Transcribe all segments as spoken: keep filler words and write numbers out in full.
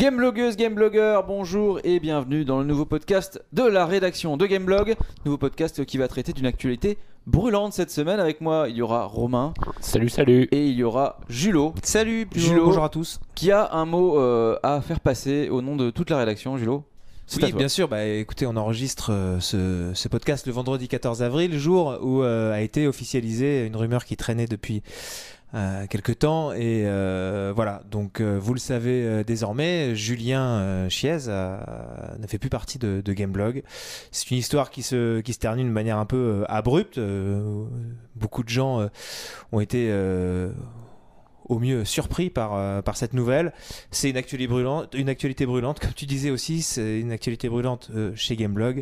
Gameblogueuse, gameblogueur, bonjour et bienvenue dans le nouveau podcast de la rédaction de Gameblog. Nouveau podcast qui va traiter d'une actualité brûlante cette semaine. Avec moi, il y aura Romain. Salut, salut. Et il y aura Julo. Salut, Julo, bonjour à tous. Qui a un mot euh, à faire passer au nom de toute la rédaction, Julo. C'est oui, bien sûr. Bah, écoutez, on enregistre euh, ce, ce podcast le vendredi quatorze avril, jour où euh, a été officialisée une rumeur qui traînait depuis euh, quelque temps. Et euh, voilà, donc euh, vous le savez euh, désormais, Julien euh, Chiez euh, ne fait plus partie de, de Gameblog. C'est une histoire qui se, qui se termine de manière un peu euh, abrupte. Euh, beaucoup de gens euh, ont été... Euh, au mieux surpris par, euh, par cette nouvelle. C'est une actualité brûlante, une actualité brûlante, comme tu disais aussi, c'est une actualité brûlante euh, chez Gameblog.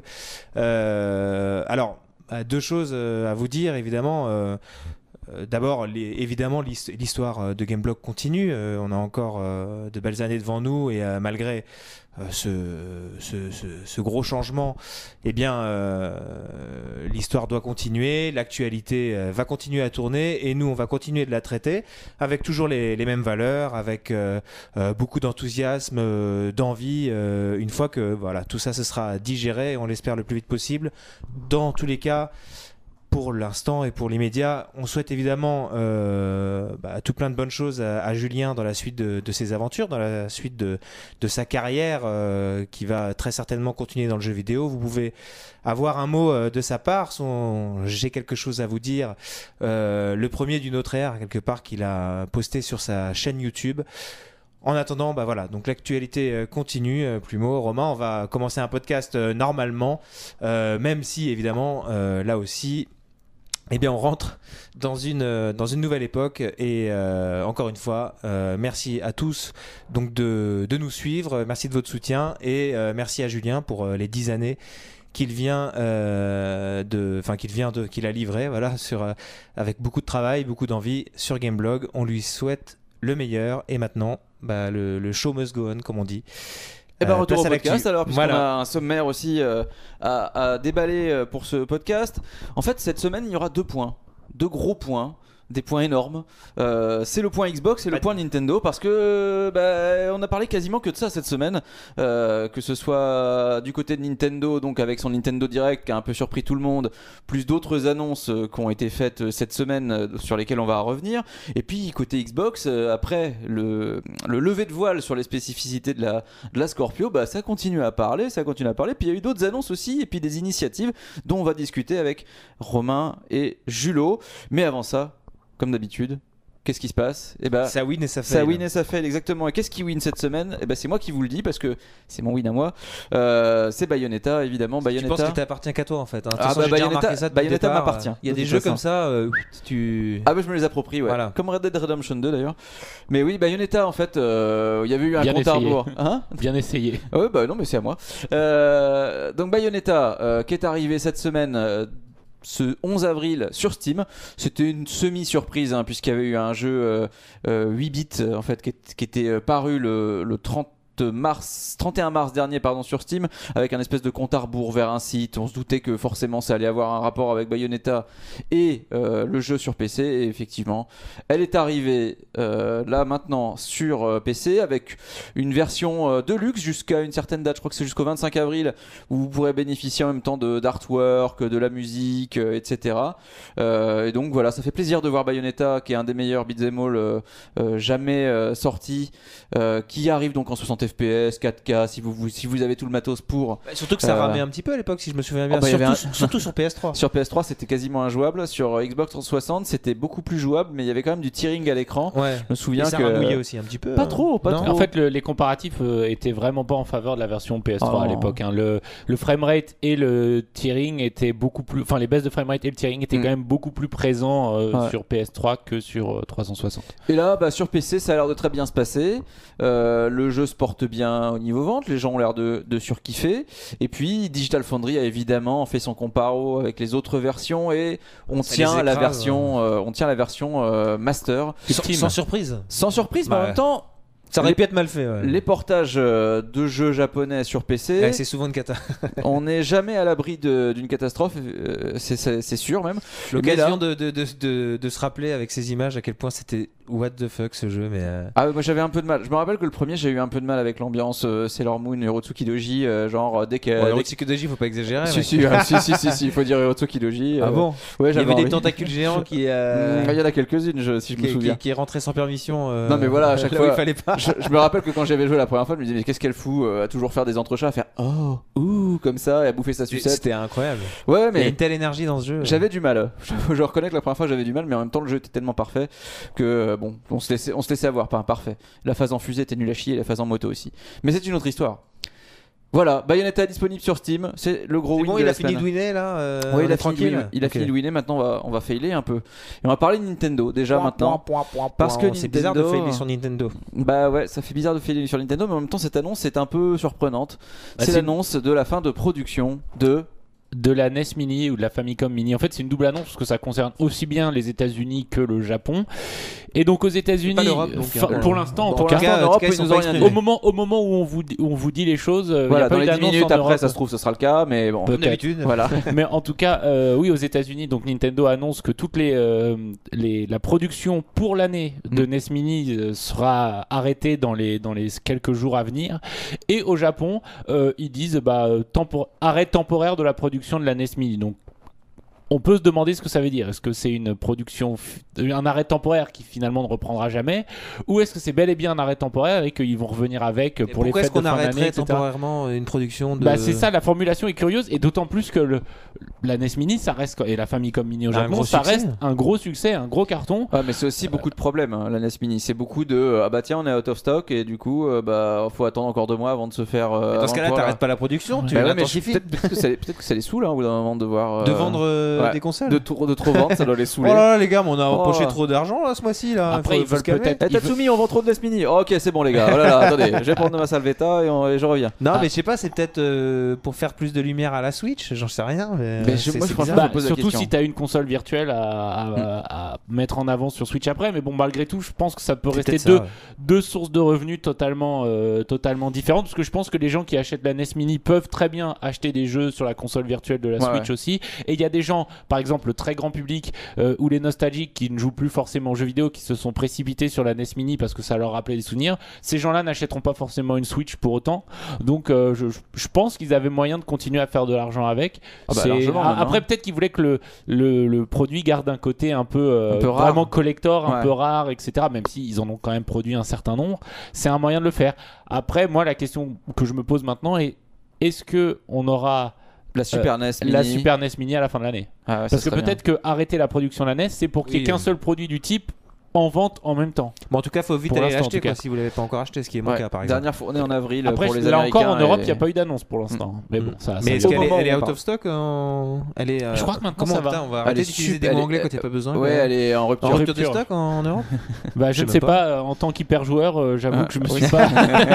Euh, alors, deux choses euh, à vous dire, évidemment. Euh, euh, d'abord, les, évidemment, l'histoire de Gameblog continue. Euh, on a encore euh, de belles années devant nous et euh, malgré euh, ce, ce, ce, ce gros changement, eh bien, euh, l'histoire doit continuer, l'actualité euh, va continuer à tourner et nous, on va continuer de la traiter avec toujours les, les mêmes valeurs, avec euh, euh, beaucoup d'enthousiasme, euh, d'envie, euh, une fois que voilà, tout ça se sera digéré, on l'espère le plus vite possible. Dans tous les cas, pour l'instant et pour l'immédiat, on souhaite évidemment euh, bah, tout plein de bonnes choses à, à Julien dans la suite de, de ses aventures, dans la suite de, de sa carrière euh, qui va très certainement continuer dans le jeu vidéo. Vous pouvez avoir un mot euh, de sa part, son... j'ai quelque chose à vous dire, euh, le premier d'une autre ère, quelque part, qu'il a posté sur sa chaîne YouTube. En attendant, bah voilà, donc l'actualité continue. Euh, Plumeau, Romain, on va commencer un podcast euh, normalement, euh, même si évidemment, euh, là aussi, eh bien, on rentre dans une, euh, dans une nouvelle époque. Et euh, encore une fois, euh, merci à tous donc de, de nous suivre. Merci de votre soutien et euh, merci à Julien pour euh, les dix années qu'il vient euh, de, enfin qu'il vient de, qu'il a livré, voilà, sur euh, avec beaucoup de travail, beaucoup d'envie sur Gameblog. On lui souhaite le meilleur et maintenant, bah, le, le show must go on, comme on dit. Et ben Euh, retour au place à podcast l'actu. alors, puisqu'on Voilà. a un sommaire aussi euh, à, à déballer euh, pour ce podcast. En fait, cette semaine, il y aura deux points, deux gros points. Des points énormes. Euh, c'est le point Xbox et le Pas point Nintendo parce que bah, on a parlé quasiment que de ça cette semaine, euh, que ce soit du côté de Nintendo, donc avec son Nintendo Direct qui a un peu surpris tout le monde, plus d'autres annonces euh, qui ont été faites euh, cette semaine euh, sur lesquelles on va revenir. Et puis côté Xbox, euh, après le, le lever de voile sur les spécificités de la, de la Scorpio, bah, ça continue à parler, ça continue à parler. Puis il y a eu d'autres annonces aussi et puis des initiatives dont on va discuter avec Romain et Julo. Mais avant ça, comme d'habitude, qu'est-ce qui se passe? Et bah, Ça win et ça fail. ça win et ça fail, exactement. Et qu'est-ce qui win cette semaine? Et bah, c'est moi qui vous le dis parce que c'est mon win à moi. Euh, c'est Bayonetta, évidemment. Tu Bayonetta. penses que t'appartient qu'à toi en fait. Hein. De toute Ah façon, bah, j'ai déjà Bayonetta- remarqué ça depuis le Bayonetta départ. m'appartient, Il y a de des toute jeux façon. comme ça, euh, tu. Ah bah je me les approprie, ouais. Voilà. Comme Red Dead Redemption deux d'ailleurs. Mais oui, Bayonetta en fait, euh, il y avait eu un Bien compte à essayé. rebours. Hein? Bien essayé. Ah ouais, bah non, mais c'est à moi. Euh, donc Bayonetta, euh, qui est arrivé cette semaine. Euh, ce onze avril sur Steam. C'était une semi-surprise hein, puisqu'il y avait eu un jeu euh, euh, huit bits en fait, qui, est- qui était euh, paru le, le trente mars, trente et un mars dernier pardon, sur Steam avec un espèce de compte à rebours vers un site. On se doutait que forcément ça allait avoir un rapport avec Bayonetta et euh, le jeu sur P C et effectivement elle est arrivée euh, là maintenant sur euh, P C avec une version euh, de luxe jusqu'à une certaine date, je crois que c'est jusqu'au vingt-cinq avril où vous pourrez bénéficier en même temps de, d'artwork, de la musique, euh, et cetera. Euh, et donc voilà, ça fait plaisir de voir Bayonetta qui est un des meilleurs beat'em all euh, euh, jamais euh, sortis, euh, qui arrive donc en soixante F P S, quatre K, si vous, vous, si vous avez tout le matos pour. Bah, surtout que ça Euh, ramait un petit peu à l'époque, si je me souviens bien. Oh, bah, il y avait surtout, un- surtout sur P S trois. Sur P S trois, c'était quasiment injouable. Sur euh, Xbox trois cent soixante, c'était beaucoup plus jouable, mais il y avait quand même du tearing à l'écran. Ouais. Je me souviens Et ça que. ramouillait aussi un petit peu. Pas hein. trop, pas Non. trop. En fait, le- les comparatifs euh, étaient vraiment pas en faveur de la version P S trois Oh. à l'époque. hein. Le, le framerate et le tearing étaient beaucoup plus. Enfin, les baisses de framerate et le tearing étaient Mm. quand même beaucoup plus présents euh, Ouais. sur P S trois que sur euh, trois cent soixante. Et là, bah, sur P C, ça a l'air de très bien se passer. Euh, le jeu se porte bien au niveau vente. Les gens ont l'air de, de surkiffer. Et puis, Digital Foundry a évidemment fait son comparo avec les autres versions et on Ça tient les la écrase, version, euh, on tient la version euh, master. Sans, sans surprise. Sans surprise, mais en Bah, même temps, Ça aurait Les- pu être mal fait. Ouais. les portages euh, de jeux japonais sur P C, Ouais, c'est souvent une cata. on n'est jamais à l'abri de- d'une catastrophe. euh, c'est- c'est c'est sûr même. L'occasion de, de, de, de, de se rappeler avec ces images à quel point c'était what the fuck ce jeu, mais. Euh... Ah, moi j'avais un peu de mal. Je me rappelle que le premier, j'ai eu un peu de mal avec l'ambiance euh, Sailor Moon, Hirotsuki Doji, euh, genre euh, dès que. Ouais, Hirotsuki Doji, faut pas exagérer. Si, si, euh, si, si, si, si, il faut dire Hirotsuki Doji. Euh... Ah bon? Ouais, il y avait envie. des tentacules géants qui. Euh... Il y en a quelques-unes, je, si je qui, me souviens. Qui, qui est rentré sans permission. Euh... Non, mais voilà, à chaque là fois. Où il fallait pas. Je, je me rappelle que quand j'avais joué la première fois, je me disais, mais qu'est-ce qu'elle fout euh, à toujours faire des entrechats, à faire oh, ouh, comme ça, et à bouffer sa sucette. C'était incroyable. Ouais, mais. Il y a une telle énergie dans ce jeu. J'avais du mal. Je, je reconnais que la première fois, j'avais du mal, mais en même temps, le jeu était tellement parfait que, bon, on se laissait, on se laissait avoir. Pas parfait. La phase en fusée était nulle à chier, la phase en moto aussi. Mais c'est une autre histoire. Voilà, Bayonetta est disponible sur Steam, c'est le gros win bon, de il la a fini semaine. de winner là. Euh, oui, il a, fini fini, de, il a okay. fini de winner. Maintenant, on va, on va failer un peu. Et on va parler de Nintendo déjà point, maintenant. Point, point, point, parce que c'est Nintendo, bizarre de failer sur Nintendo. Bah ouais, ça fait bizarre de failer sur Nintendo, mais en même temps, cette annonce est un peu surprenante. Bah, c'est c'est l'annonce de la fin de production de. de la N E S Mini ou de la Famicom Mini. En fait, c'est une double annonce parce que ça concerne aussi bien les États-Unis que le Japon. Et donc aux États-Unis, hein, pour l'instant, en tout cas, cas, en Europe, ils nous ont rien dit. Au moment, au moment où on vous, où on vous dit les choses, voilà, y a dans pas les eu dix minutes après, Europe. ça se trouve, ce sera le cas, mais bon, comme d'habitude. Voilà. Mais en tout cas, euh, oui, aux États-Unis, donc Nintendo annonce que toute les, euh, les la production pour l'année de mm. N E S Mini euh, sera arrêtée dans les dans les quelques jours à venir. Et au Japon, euh, ils disent bah tempor- arrêt temporaire de la production de la N E S Mini. Donc on peut se demander ce que ça veut dire. Est-ce que c'est une production, un arrêt temporaire qui finalement ne reprendra jamais, ou est-ce que c'est bel et bien un arrêt temporaire et qu'ils vont revenir avec et pour les fêtes de fin d'année, Pourquoi est-ce qu'on arrêterait et cetera temporairement une production de... Bah c'est ça, la formulation est curieuse, et d'autant plus que le, la N E S Mini, ça reste, et la Famicom Mini au Japon, ça succès. reste un gros succès, un gros carton. Ah, mais c'est aussi beaucoup de problèmes, hein, la N E S Mini. C'est beaucoup de ah bah tiens, on est out of stock et du coup, euh, bah faut attendre encore deux mois avant de se faire. Euh, dans ce cas-là, t'arrêtes pas la production, ouais. tu bah ouais, l'intensifies. Peut-être, peut-être que ça, peut-être que ça les saoule hein, au bout d'un moment de voir. Euh, de vendre euh, ouais, des consoles. De, to- de trop vendre, ça doit les saouler. Oh là là, les gars, mais on a oh. empoché trop d'argent là ce mois-ci là. Après, ils veulent peut-être. Eh, Tatsumi, on vend trop de N E S Mini. Oh, ok, c'est bon les gars. Oh là là, attendez, je vais prendre ma salvetta et, on, et je reviens. Non, ah. mais je sais pas, c'est peut-être euh, pour faire plus de lumière à la Switch, j'en sais rien. Mais, mais je, c'est, moi, c'est je pense bah, que je surtout si t'as une console virtuelle à, à, mm. à, à mettre en avant sur Switch après, mais bon, malgré tout, je pense que ça peut c'est rester deux, ça, ouais. deux sources de revenus totalement, euh, totalement différentes, parce que je pense que les gens qui achètent la N E S Mini peuvent très bien acheter des jeux sur la console virtuelle de la ouais, Switch ouais. aussi, et il y a des gens, par exemple le très grand public euh, ou les nostalgiques qui ne jouent plus forcément aux jeux vidéo, qui se sont précipités sur la N E S Mini parce que ça leur rappelait des souvenirs. Ces gens-là n'achèteront pas forcément une Switch pour autant, donc euh, je, je pense qu'ils avaient moyen de continuer à faire de l'argent avec. Ah bah, largement, ah, même, après hein. peut-être qu'ils voulaient que le, le, le produit garde un côté un peu, euh, un peu rare. vraiment collector, un ouais. peu rare, et cetera. Même s'ils en ont quand même produit un certain nombre, c'est un moyen de le faire. Après, moi, la question que je me pose maintenant est est-ce que on aura la Super euh, N E S Mini, la Super N E S Mini à la fin de l'année? Ah ouais, parce que peut-être bien. que arrêter la production de la N E S, c'est pour qu'il n'y ait oui, qu'un oui. seul produit du type en vente en même temps. Bon, en tout cas, il faut vite pour aller l'acheter quoi, si vous ne l'avez pas encore acheté, ce qui est mon ouais. cas par exemple. Dernière fournée en avril Après, pour les là Américains. encore en Europe, il et... n'y a pas eu d'annonce pour l'instant. Mmh. Mais bon, ça. Mais ça est-ce qu'elle est, elle est out parle. of stock en... Elle est. Euh... Je crois que maintenant Comment ça va. putain, on va arrêter d'utiliser des mots anglais quand il n'y a pas besoin. Ouais, elle est en rupture. En rupture de stock en Europe. Bah, je ne sais pas. En tant qu'hyper joueur, j'avoue que je me suis pas.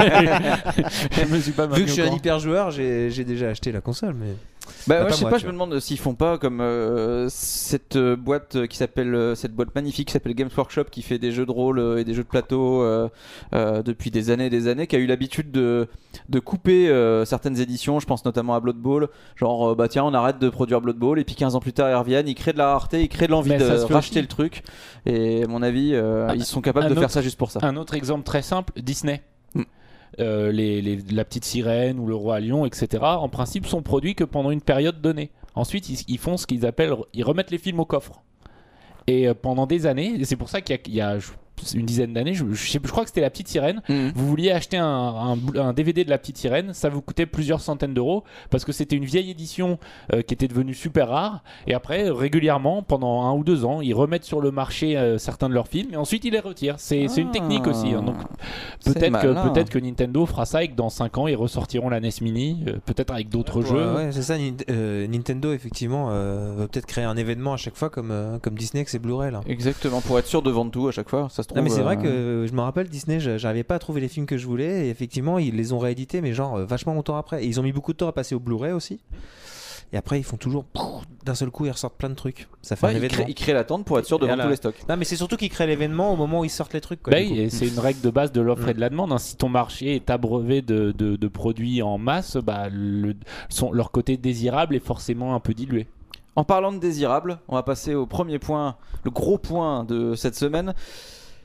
Je me suis pas. Vu que je suis un hyper joueur, j'ai déjà acheté la console, mais. Bah, moi, je sais pas, je me demande s'ils font pas comme euh, cette euh, boîte qui s'appelle euh, cette boîte magnifique qui s'appelle Games Workshop, qui fait des jeux de rôle euh, et des jeux de plateau euh, euh, depuis des années et des années, qui a eu l'habitude de, de couper euh, certaines éditions. Je pense notamment à Blood Bowl, genre euh, bah tiens, on arrête de produire Blood Bowl et puis quinze ans plus tard ils reviennent, ils créent de la rareté, ils créent de l'envie Mais de se racheter le truc, et à mon avis euh, ah, ils sont capables de autre, faire ça juste pour ça. Un autre exemple très simple, Disney. Mm. Euh, les, les, la petite sirène ou le roi lion, et cetera, en principe sont produits que pendant une période donnée. Ensuite, ils, ils font ce qu'ils appellent, ils remettent les films au coffre. Et euh, pendant des années, et c'est pour ça qu'il y a, il y a une dizaine d'années, je, je, sais, je crois que c'était La Petite Sirène. Mmh. Vous vouliez acheter un, un, un D V D de La Petite Sirène, ça vous coûtait plusieurs centaines d'euros parce que c'était une vieille édition euh, qui était devenue super rare. Et après, régulièrement, pendant un ou deux ans, ils remettent sur le marché euh, certains de leurs films et ensuite ils les retirent. C'est ah, une technique aussi. Hein. Donc peut-être que, peut-être que Nintendo fera ça et que dans cinq ans, ils ressortiront la N E S Mini, euh, peut-être avec d'autres ouais, jeux. Ouais, c'est ça. Euh, Nintendo, effectivement, euh, va peut-être créer un événement à chaque fois comme, euh, comme Disney avec ses Blu-ray. Là. Exactement, pour être sûr de vendre tout à chaque fois. Ça se trouve, non, mais c'est euh... vrai que je me rappelle Disney, j'arrivais pas à trouver les films que je voulais et effectivement ils les ont réédités mais genre euh, vachement longtemps après et ils ont mis beaucoup de temps à passer au Blu-ray aussi et après ils font toujours d'un seul coup ils ressortent plein de trucs, ça fait ouais, un ils événement créent, ils créent l'attente pour être sûr de vendre tous les stocks. Non mais c'est surtout qu'ils créent l'événement au moment où ils sortent les trucs quoi, bah oui, c'est une règle de base de l'offre mmh. et de la demande hein. Si ton marché est abreuvé de, de, de produits en masse, bah, le, son, leur côté désirable est forcément un peu dilué. En parlant de désirable, on va passer au premier point, le gros point de cette semaine.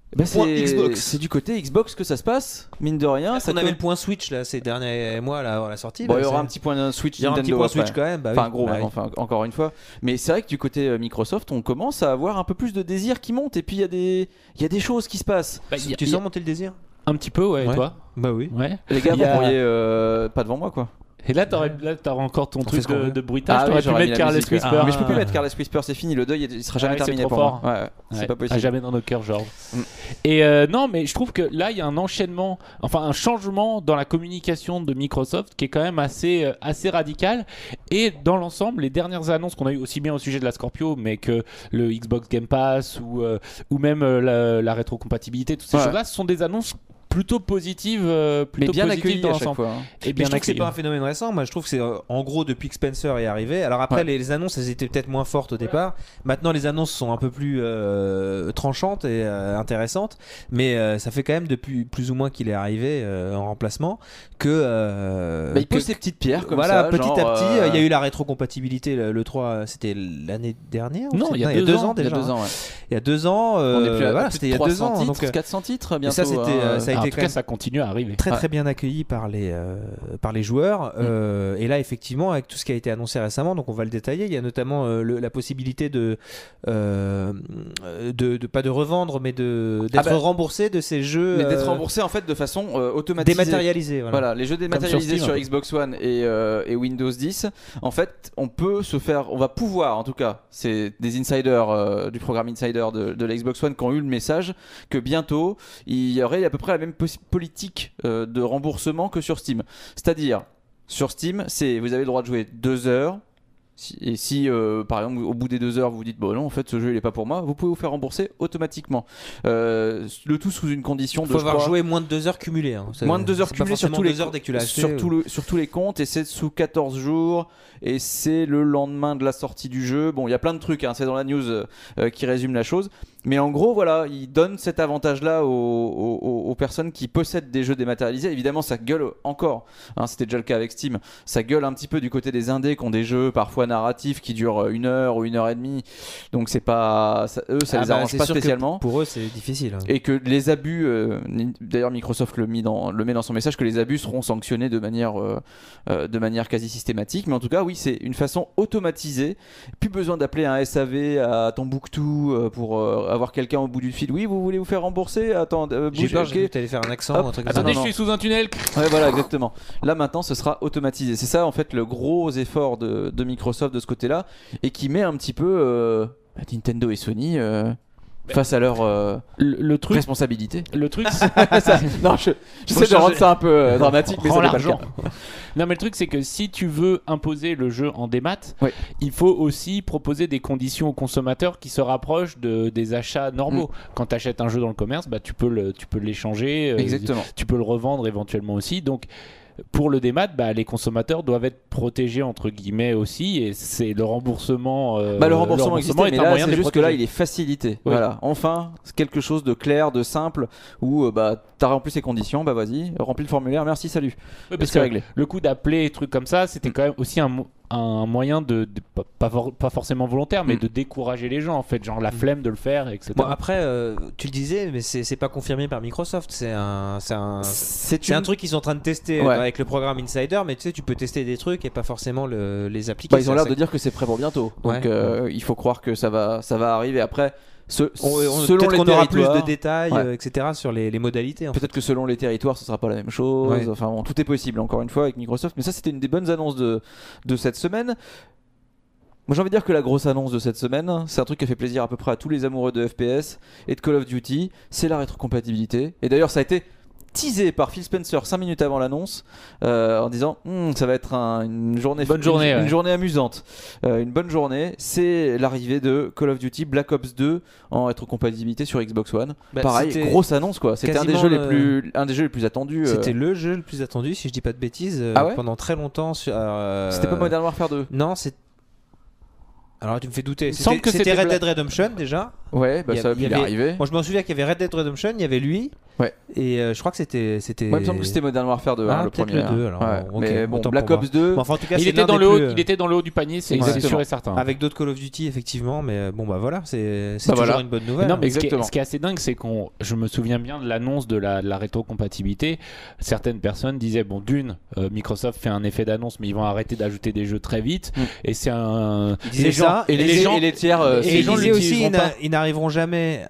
Bah, Point c'est Xbox. c'est du côté Xbox que ça se passe, mine de rien. Ça on avait peut- le point Switch là ces derniers mois là à la sortie. Bon, là, il y aura c'est- un petit point Switch il y aura un petit Nintendo point après. Switch quand même. Bah, Enfin, oui. gros, Bah, hein, oui. enfin, encore une fois. Mais c'est vrai que du côté euh, Microsoft, on commence à avoir un peu plus de désir qui monte. Et puis, il y, a des- il y a des choses qui se passent. Bah, y a- Tu y a- sens monter le désir? un petit peu, ouais, et Ouais. toi? Bah oui. Ouais. Les gars, Il vous y a- pourriez euh, pas devant moi, quoi. Et là, t'aurais, là, t'aurais encore ton On fait truc ce qu'on de, veut. de bruitage. Ah oui, t'aurais pu j'aurais mis mettre la Carles musique, Whisper. ouais. Mais je peux plus Ah. mettre Carles Whisper, c'est fini. Le deuil, il sera jamais Ouais, c'est terminé trop pour fort. moi. Ouais, ouais, c'est Ouais, pas à possible. jamais dans nos cœurs, Georges. Mm. Et euh, non, mais je trouve que là, il y a un enchaînement, enfin un changement dans la communication de Microsoft qui est quand même assez, euh, assez radical. Et dans l'ensemble, les dernières annonces qu'on a eues aussi bien au sujet de la Scorpio, mais que le Xbox Game Pass ou, euh, ou même euh, la, la rétrocompatibilité, toutes ces Ouais. choses-là, ce sont des annonces plutôt positives, euh, Mais plutôt bien positives accueilli dans à chaque l'ensemble. fois. hein. Et Mais bien je trouve que c'est accueillies. pas un phénomène récent. Moi, je trouve que c'est euh, en gros depuis que Spencer est arrivé. Alors après, Ouais. les, les annonces, elles étaient peut-être moins fortes au départ. Maintenant, les annonces sont un peu plus euh, tranchantes et euh, intéressantes. Mais euh, ça fait quand même depuis plus ou moins qu'il est arrivé euh, en remplacement que. euh, Bah, il pose que- ses petites pierres comme voilà, ça. petit genre, à petit, euh, il y a eu la rétrocompatibilité. Le, le trois, c'était l'année dernière ou Non, c'est- il y a deux ans, déjà. Il y a deux hein. ans, ouais. Il y y a deux ans. On euh, est plus à voilà, plus c'était de il y a trois deux cents ans. titres, Donc, quatre cents titres et bientôt. ça, c'était, hein. euh, ça a Ah, en été tout quand cas, même ça continue à arriver. très Ouais. très bien accueilli par les euh, par les joueurs euh, et là effectivement avec tout ce qui a été annoncé récemment, donc on va le détailler, il y a notamment euh, le- la possibilité de, euh, de de pas de revendre mais de d'être Ah bah, remboursé de ces jeux Mais d'être euh, remboursé en fait de façon euh, automatisée. dématérialisés, voilà. Voilà, les jeux dématérialisés Steam, sur un peu. Xbox One et, euh, et Windows dix, en fait, on peut se faire, on va pouvoir, en tout cas, c'est des insiders euh, du programme Insider de, de la Xbox One qui ont eu le message que bientôt, il y aurait à peu près la même pos- politique euh, de remboursement que sur Steam. C'est-à-dire, sur Steam, c'est vous avez le droit de jouer deux heures. Si- Et si, euh, par exemple, au bout des deux heures, vous vous dites, bon non, en fait, ce jeu, il est pas pour moi, vous pouvez vous faire rembourser automatiquement. Euh, le tout sous une condition Il de faut je avoir crois, joué moins de deux heures cumulées, hein. C'est- moins de deux heures c'est pas cumulées sur forcément tous les deux heures dès que tu l'as acheté, sur, ou- tout le- sur tous les comptes, et c'est sous quatorze jours et c'est le lendemain de la sortie du jeu. Bon, il y a plein de trucs, hein, c'est dans la news euh, euh, qui résume la chose. Mais en gros, voilà, il donne cet avantage-là aux, aux- aux- aux personnes qui possèdent des jeux dématérialisés. Évidemment, ça gueule encore. hein, C'était déjà le cas avec Steam. Ça gueule un petit peu du côté des indés qui ont des jeux parfois narratifs qui durent une heure ou une heure et demie. Donc c'est pas, ça- eux, ça Ah les bah, arrange c'est pas sûr que spécialement. pour eux c'est difficile, hein. Et que les abus, euh, ni- d'ailleurs Microsoft le, mis dans, le met dans son message, que les abus seront sanctionnés de manière, euh, euh, de manière quasi systématique. Mais en tout cas, oui, c'est une façon automatisée. Plus besoin d'appeler un S A V à Tombouctou euh, pour euh, avoir quelqu'un au bout du fil. Oui, vous voulez vous faire rembourser? Attends, euh, J'ai bougez, peur, ok. j'ai cru que t'allais faire un accent Hop. ou un truc comme Attendez, ça. Attendez, non, je suis sous un tunnel. Ouais, voilà, exactement. Là maintenant, ce sera automatisé. C'est ça, en fait, le gros effort de, de Microsoft de ce côté-là, et qui met un petit peu euh, bah, Nintendo et Sony euh, face à leur euh, Le, le truc, responsabilité. le truc, Ça- non, je, j'essaie de changer. rendre ça un peu euh, dramatique, mais ça Rends n'est pas le l'argent. cas. Non, mais le truc, c'est que si tu veux imposer le jeu en démat, Oui. il faut aussi proposer des conditions aux consommateurs qui se rapprochent de, des achats normaux. Quand tu achètes un jeu dans le commerce, bah, tu peux le- tu peux l'échanger, euh, Exactement. tu peux le revendre éventuellement aussi. Donc, pour le démat, bah, les consommateurs doivent être protégés entre guillemets aussi, et c'est le remboursement. euh, Bah, le remboursement existait, est mais un là, moyen c'est de les juste que là, protéger. il est facilité. Oui. Voilà, enfin, c'est quelque chose de clair, de simple, où euh, bah, t'as rempli ces conditions, bah vas-y, remplis le formulaire, merci, salut. Oui, Et parce c'est que réglé. le coup d'appeler et trucs comme ça, c'était quand même aussi un, mo- un moyen de, de- pas, pas for- pas forcément volontaire, mais Mm. de décourager les gens en fait, genre la flemme de le faire, et cetera. Bon, après, euh, tu le disais, mais c'est c'est pas confirmé par Microsoft. C'est un, c'est un, C'est c'est une- un truc qu'ils sont en train de tester Ouais. euh, avec le programme Insider, mais tu sais, tu peux tester des trucs et pas forcément le- les appliquer. Bah, ils ont C'est l'air assez- de dire que c'est prêt pour bientôt. Donc Ouais. euh, il faut croire que ça va, ça va arriver. Après, ce- On, on- selon peut-être les qu'on aura plus territoires- de détails, Ouais. euh, et cetera sur les, les modalités. en fait. Peut-être que selon les territoires, ce sera pas la même chose. Ouais. Enfin, bon, tout est possible, encore une fois, avec Microsoft. Mais ça, c'était une des bonnes annonces de, de cette semaine. Moi, j'ai envie de dire que la grosse annonce de cette semaine, c'est un truc qui a fait plaisir à peu près à tous les amoureux de F P S et de Call of Duty. C'est la rétrocompatibilité. Et d'ailleurs, ça a été teasé par Phil Spencer cinq minutes avant l'annonce euh, en disant Hum, ça va être un- une journée Bonne journée, une, ouais. une journée amusante, Euh, une bonne journée. C'est l'arrivée de Call of Duty Black Ops deux en rétrocompatibilité sur Xbox One. Bah, Pareil, c'était grosse annonce quoi. C'était un des quasiment jeux les le- plus, un des jeux les plus attendus. euh, C'était le jeu le plus attendu, si je dis pas de bêtises, euh, Ah ouais pendant très longtemps. Sur, euh, C'était pas Modern Warfare deux. Non, c'est. Alors tu me fais douter. Il semble C'était que c'était c'était Red Bla- Dead Redemption déjà. Ouais, bah Il y a- ça, il y il est avait- arrivé. Moi, je m'en souviens qu'il y avait Red Dead Redemption, il y avait lui. Ouais. Et euh, je crois que c'était. c'était... Moi, il me semble que c'était Modern Warfare deux, Ah, hein, le peut-être premier. le deux, alors. Ouais. Ok, Mais bon, autant Black pour Ops deux. Bon, enfin, en tout cas, Il c'est était, l'un dans des le haut, plus, euh, il était dans le haut du panier, c'est c'est Exactement. sûr et certain. Avec d'autres Call of Duty, effectivement, mais euh, bon, bah voilà, c'est c'est Bah toujours voilà. une bonne Mais nouvelle. non, mais ce qui, est, Exactement. ce qui est assez dingue, c'est qu'on, je me souviens bien de l'annonce de la, de la rétrocompatibilité. Certaines personnes disaient bon, d'une, euh, Microsoft fait un effet d'annonce, mais ils vont arrêter d'ajouter des jeux très vite. Mm. Et c'est un. Ils disaient les gens, ça, Et les, les gens- et les tiers. euh, Et les c'est- ils gens disaient aussi, l'utiliseront ils n'a- pas. ils n'arriveront jamais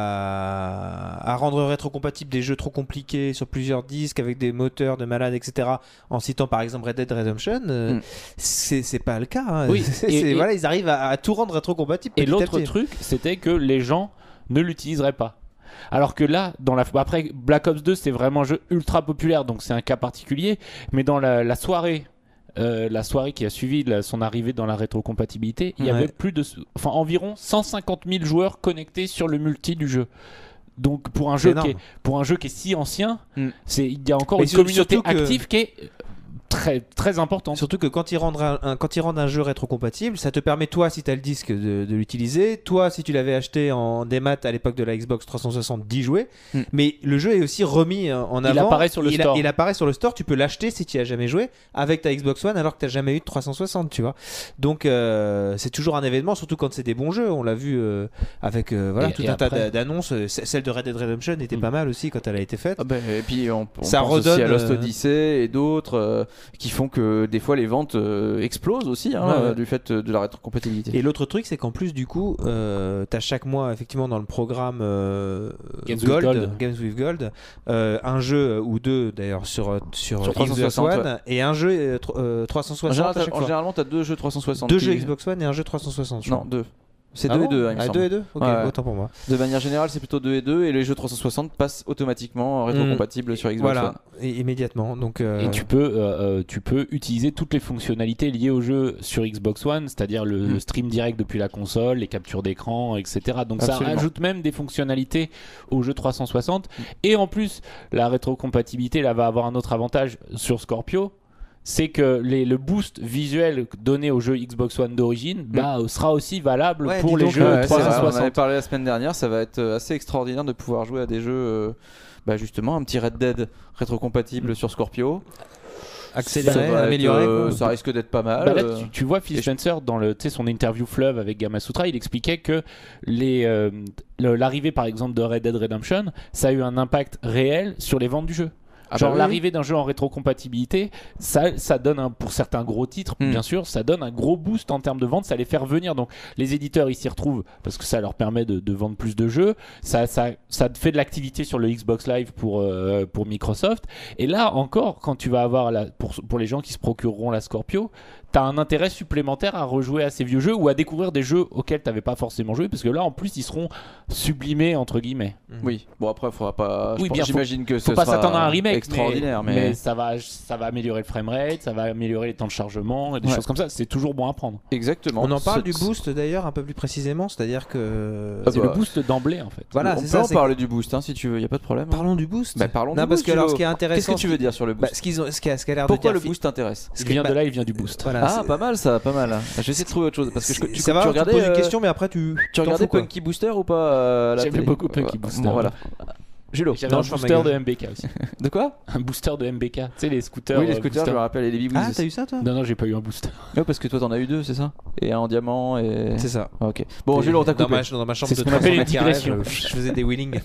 à, à rendre rétrocompatibles des jeux trop compliqués sur plusieurs disques avec des moteurs de malade, et cetera. En citant par exemple Red Dead Redemption, euh, Mm. c'est c'est pas le cas. hein. Oui, C'est- et- c'est- et- voilà, ils arrivent à, à tout rendre rétrocompatible. Et petit à l'autre petit. truc, c'était que les gens ne l'utiliseraient pas. Alors que là, dans la... après Black Ops deux, c'est vraiment un jeu ultra populaire, donc c'est un cas particulier. Mais dans la, la soirée, euh, la soirée qui a suivi la- son arrivée dans la rétrocompatibilité, il y Ouais. avait plus de, enfin environ cent cinquante mille joueurs connectés sur le multi du jeu. Donc pour un C'est jeu qui énorme. est, pour un jeu qui est si ancien, Mm. c'est il y a encore Mais une sur- communauté surtout que- active qui est très très importante. Surtout que quand ils rendent un, un- quand ils rendent un jeu rétrocompatible, ça te permet, toi, si tu as le disque, de, de l'utiliser. Toi, si tu l'avais acheté en démat à l'époque de la Xbox trois cent soixante, d'y jouer. Mm. Mais le jeu est aussi remis euh, en Il avant. apparaît sur le il, a- store. il apparaît sur le store. Tu peux l'acheter si tu n'y as jamais joué avec ta Xbox One alors que tu n'as jamais eu de trois cent soixante, tu vois. Donc, euh, c'est toujours un événement, surtout quand c'est des bons jeux. On l'a vu euh, avec euh, voilà, Et- tout et un tas après- d'a- d'annonces. Euh, c- Celle de Red Dead Redemption était Mm. pas mal aussi quand elle a été faite. Ah ben, et puis on, on Ça pense redonne, aussi à Lost euh, Odyssey et d'autres euh, qui font que des fois les ventes euh, explosent aussi hein, Ouais, ouais. euh, du fait euh, de la rétrocompatibilité. Et l'autre truc, c'est qu'en plus, du coup, euh, tu as chaque mois, effectivement, dans le programme euh, Games with Gold, Gold. Games with Gold, euh, un jeu ou deux, d'ailleurs, sur, sur, Sur Xbox trois cent soixante, One, et un jeu euh, tr- euh, trois cent En, soixante général, à t'as- chaque en fois. généralement, tu as deux jeux trois cent soixante. Deux qui- jeux Xbox One et un jeu trois cent soixante. je Non, crois. deux. C'est Ah deux bon et deux, hein, il me Ah, semble. deux et deux Ok, Ouais. autant pour moi. De manière générale, c'est plutôt deux et deux et les jeux trois cent soixante passent automatiquement rétrocompatibles sur Xbox Voilà, One. et, immédiatement. Donc, euh, Et tu peux, euh, euh, tu peux utiliser toutes les fonctionnalités liées au jeu sur Xbox One, c'est-à-dire le, Mm. le stream direct depuis la console, les captures d'écran, et cetera. Donc Absolument. ça rajoute même des fonctionnalités au jeu trois cent soixante. Et en plus, la rétrocompatibilité là va avoir un autre avantage sur Scorpio. C'est que les, le boost visuel donné au jeu Xbox One d'origine bah, sera aussi valable Ouais, pour dis les donc, jeux Ouais, c'est trois cent vrai, on en avait soixante. parlé la semaine dernière, ça va être euh, assez extraordinaire de pouvoir jouer à des jeux, euh, bah justement, un petit Red Dead rétrocompatible sur Scorpio. accéléré, Ça va être, amélioré. euh, quoi. ça risque d'être pas mal. Bah là, euh. tu, tu vois Phil et je- Spencer dans le, tu sais, son interview fleuve avec Gamasutra, il expliquait que les, euh, le- l'arrivée par exemple de Red Dead Redemption, ça a eu un impact réel sur les ventes du jeu. Ah Genre bah oui, l'arrivée d'un jeu en rétrocompatibilité, ça, ça donne un, pour certains gros titres, Mm. bien sûr, ça donne un gros boost en termes de vente, ça les fait revenir. Donc les éditeurs ils s'y retrouvent parce que ça leur permet de, de vendre plus de jeux, ça, ça, ça fait de l'activité sur le Xbox Live pour, euh, pour Microsoft. Et là encore, quand tu vas avoir la, pour, pour les gens qui se procureront la Scorpio, t'as un intérêt supplémentaire à rejouer à ces vieux jeux ou à découvrir des jeux auxquels t'avais pas forcément joué parce que là en plus ils seront sublimés entre guillemets. Oui, bon après, faudra pas. je Oui, pense- bien, faut- J'imagine que Faut ce pas sera s'attendre à un remake, extraordinaire, mais, mais ça va, ça va améliorer le framerate, ça va améliorer les temps de chargement et des Ouais. choses comme ça. C'est toujours bon à prendre. exactement. On en parle C'est- du boost d'ailleurs un peu plus précisément, c'est-à-dire que. Ah C'est bah. le boost d'emblée en fait. Voilà, on c'est peut ça. en c'est- parler du boost hein, si tu veux, y a pas de problème. Parlons du boost. Bah, parlons non, du parce boost, que alors, Julo. ce qui est Qu'est-ce intéressant, que tu veux dire sur le bah, boost ce qu'ils ont, ce qui a, ce qui a l'air Pourquoi de le dire. boost t'intéresse Ce qui vient de là, il vient du boost. Voilà, Ah, c'est- pas mal ça, pas mal. Je vais essayer de trouver autre chose parce que je, tu, ça va, tu tu regardais, poses une euh, question, mais après tu. tu t'en regardais fous, quoi. Punky Booster ou pas euh, à la J'aimais télé beaucoup Punky Ouais, Booster. bon, voilà. Julo. J'avais Non, un je ferme booster ma de gueule. M B K aussi. De quoi Un booster de M B K. Tu sais, les scooters. Oui, les euh, scooters, booster. je me rappelle, et les Baby Ah, Wheels. t'as eu ça toi Non, non, j'ai pas eu un booster. Ouais, parce que toi t'en as eu deux, c'est ça Et un en diamant et. C'est ça. Ah, ok. Bon, Julo, on t'a dans coupé. ma, dans ma chambre C'est de ce qu'on trois cents appelle une mètres carrés, digression. Je, je faisais des wheelings.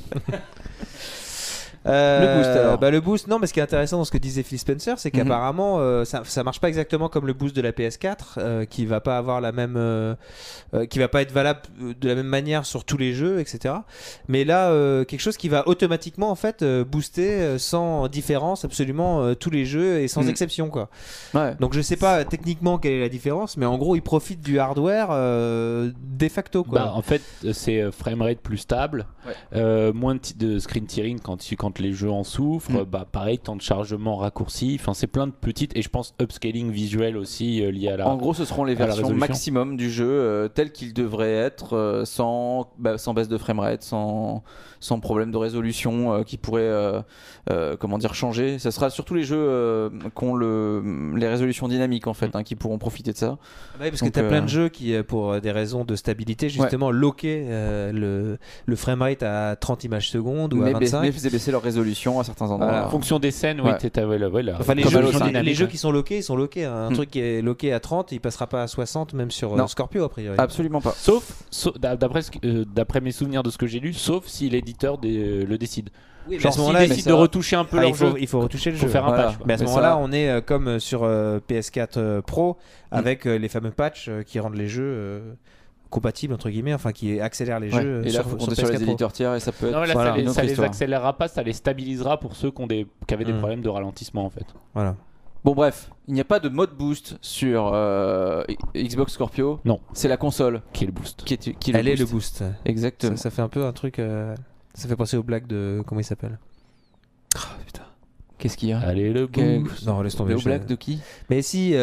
Euh, Le boost, alors. bah, le boost, non, mais ce qui est intéressant dans ce que disait Phil Spencer, c'est Mhm. qu'apparemment euh, ça, ça marche pas exactement comme le boost de la P S quatre, euh, qui va pas avoir la même, euh, euh, qui va pas être valable de la même manière sur tous les jeux, et cetera. Mais là, euh, quelque chose qui va automatiquement en fait euh, booster euh, sans différence absolument euh, tous les jeux et sans Mhm. exception quoi. Ouais. Donc je sais pas techniquement quelle est la différence, mais en gros ils profitent du hardware euh, de facto quoi. Bah, en fait, c'est euh, framerate plus stable, Ouais. euh, moins de, ti- de screen tearing quand tu quand quand les jeux en souffrent. Mm. Bah, pareil, temps de chargement raccourci. Enfin, c'est plein de petites. Et je pense upscaling visuel aussi euh, lié à la. En gros, ce seront les à la versions résolution. maximum du jeu euh, telles qu'il devrait être, euh, sans, bah, sans baisse de framerate, sans, sans problème de résolution euh, qui pourrait euh, euh, comment dire, changer. Ça sera surtout les jeux euh, qui ont le, les résolutions dynamiques en fait, hein, qui pourront profiter de ça. Ouais, parce que Donc, tu as plein euh, de jeux qui, euh, pour des raisons de stabilité, justement, loquaient euh, le, le framerate à trente images secondes ou mais, à vingt-cinq. mais faisaient baisser leur résolution à certains endroits. Voilà. En fonction des scènes, oui, Ouais. t'es- ouais, là, ouais, là, Enfin, les comme jeux, le Halo jeu cinq, les dynamique, jeux ouais. qui sont loqués, ils sont loqués. Un Hmm. truc qui est loqué à trente, il passera pas à soixante, même sur euh, Non. Scorpio, a priori. Absolument pas. Sauf, sauf- d'après, ce que- euh, d'après mes souvenirs de ce que j'ai lu, sauf si l'éditeur dé- le décide. Oui, mais Genre à ce s'il moment-là, décide ça- de retoucher un peu ah, leur il, faut, jeu, il faut retoucher le faut jeu. faire un Voilà. patch. quoi. Mais à ce Mais moment-là, ça- on est euh, comme sur euh, P S quatre euh, Pro avec euh, les fameux patchs euh, qui rendent les jeux euh, compatibles, entre guillemets, enfin qui accélèrent les Ouais. jeux. Et là, sur, faut sur compter P S sur les quatre Pro. éditeurs tiers et ça peut être. Non, mais là, Voilà, ça, les, une autre ça les histoire. accélérera pas, ça les stabilisera pour ceux qui, ont des, qui avaient des Mm. problèmes de ralentissement en fait. Voilà. Bon bref, il n'y a pas de mode boost sur euh, Xbox Scorpio. Non. C'est la console Qui est le boost. qui est, qui est Elle le est le boost. boost. Exactement. Ça, ça fait un peu un truc. euh, Ça fait penser aux blagues de. Comment il s'appelle Putain. Qu'est-ce qu'il y a Allez, le Quel- boost. Non, laisse tomber. Le je- black de qui Mais si,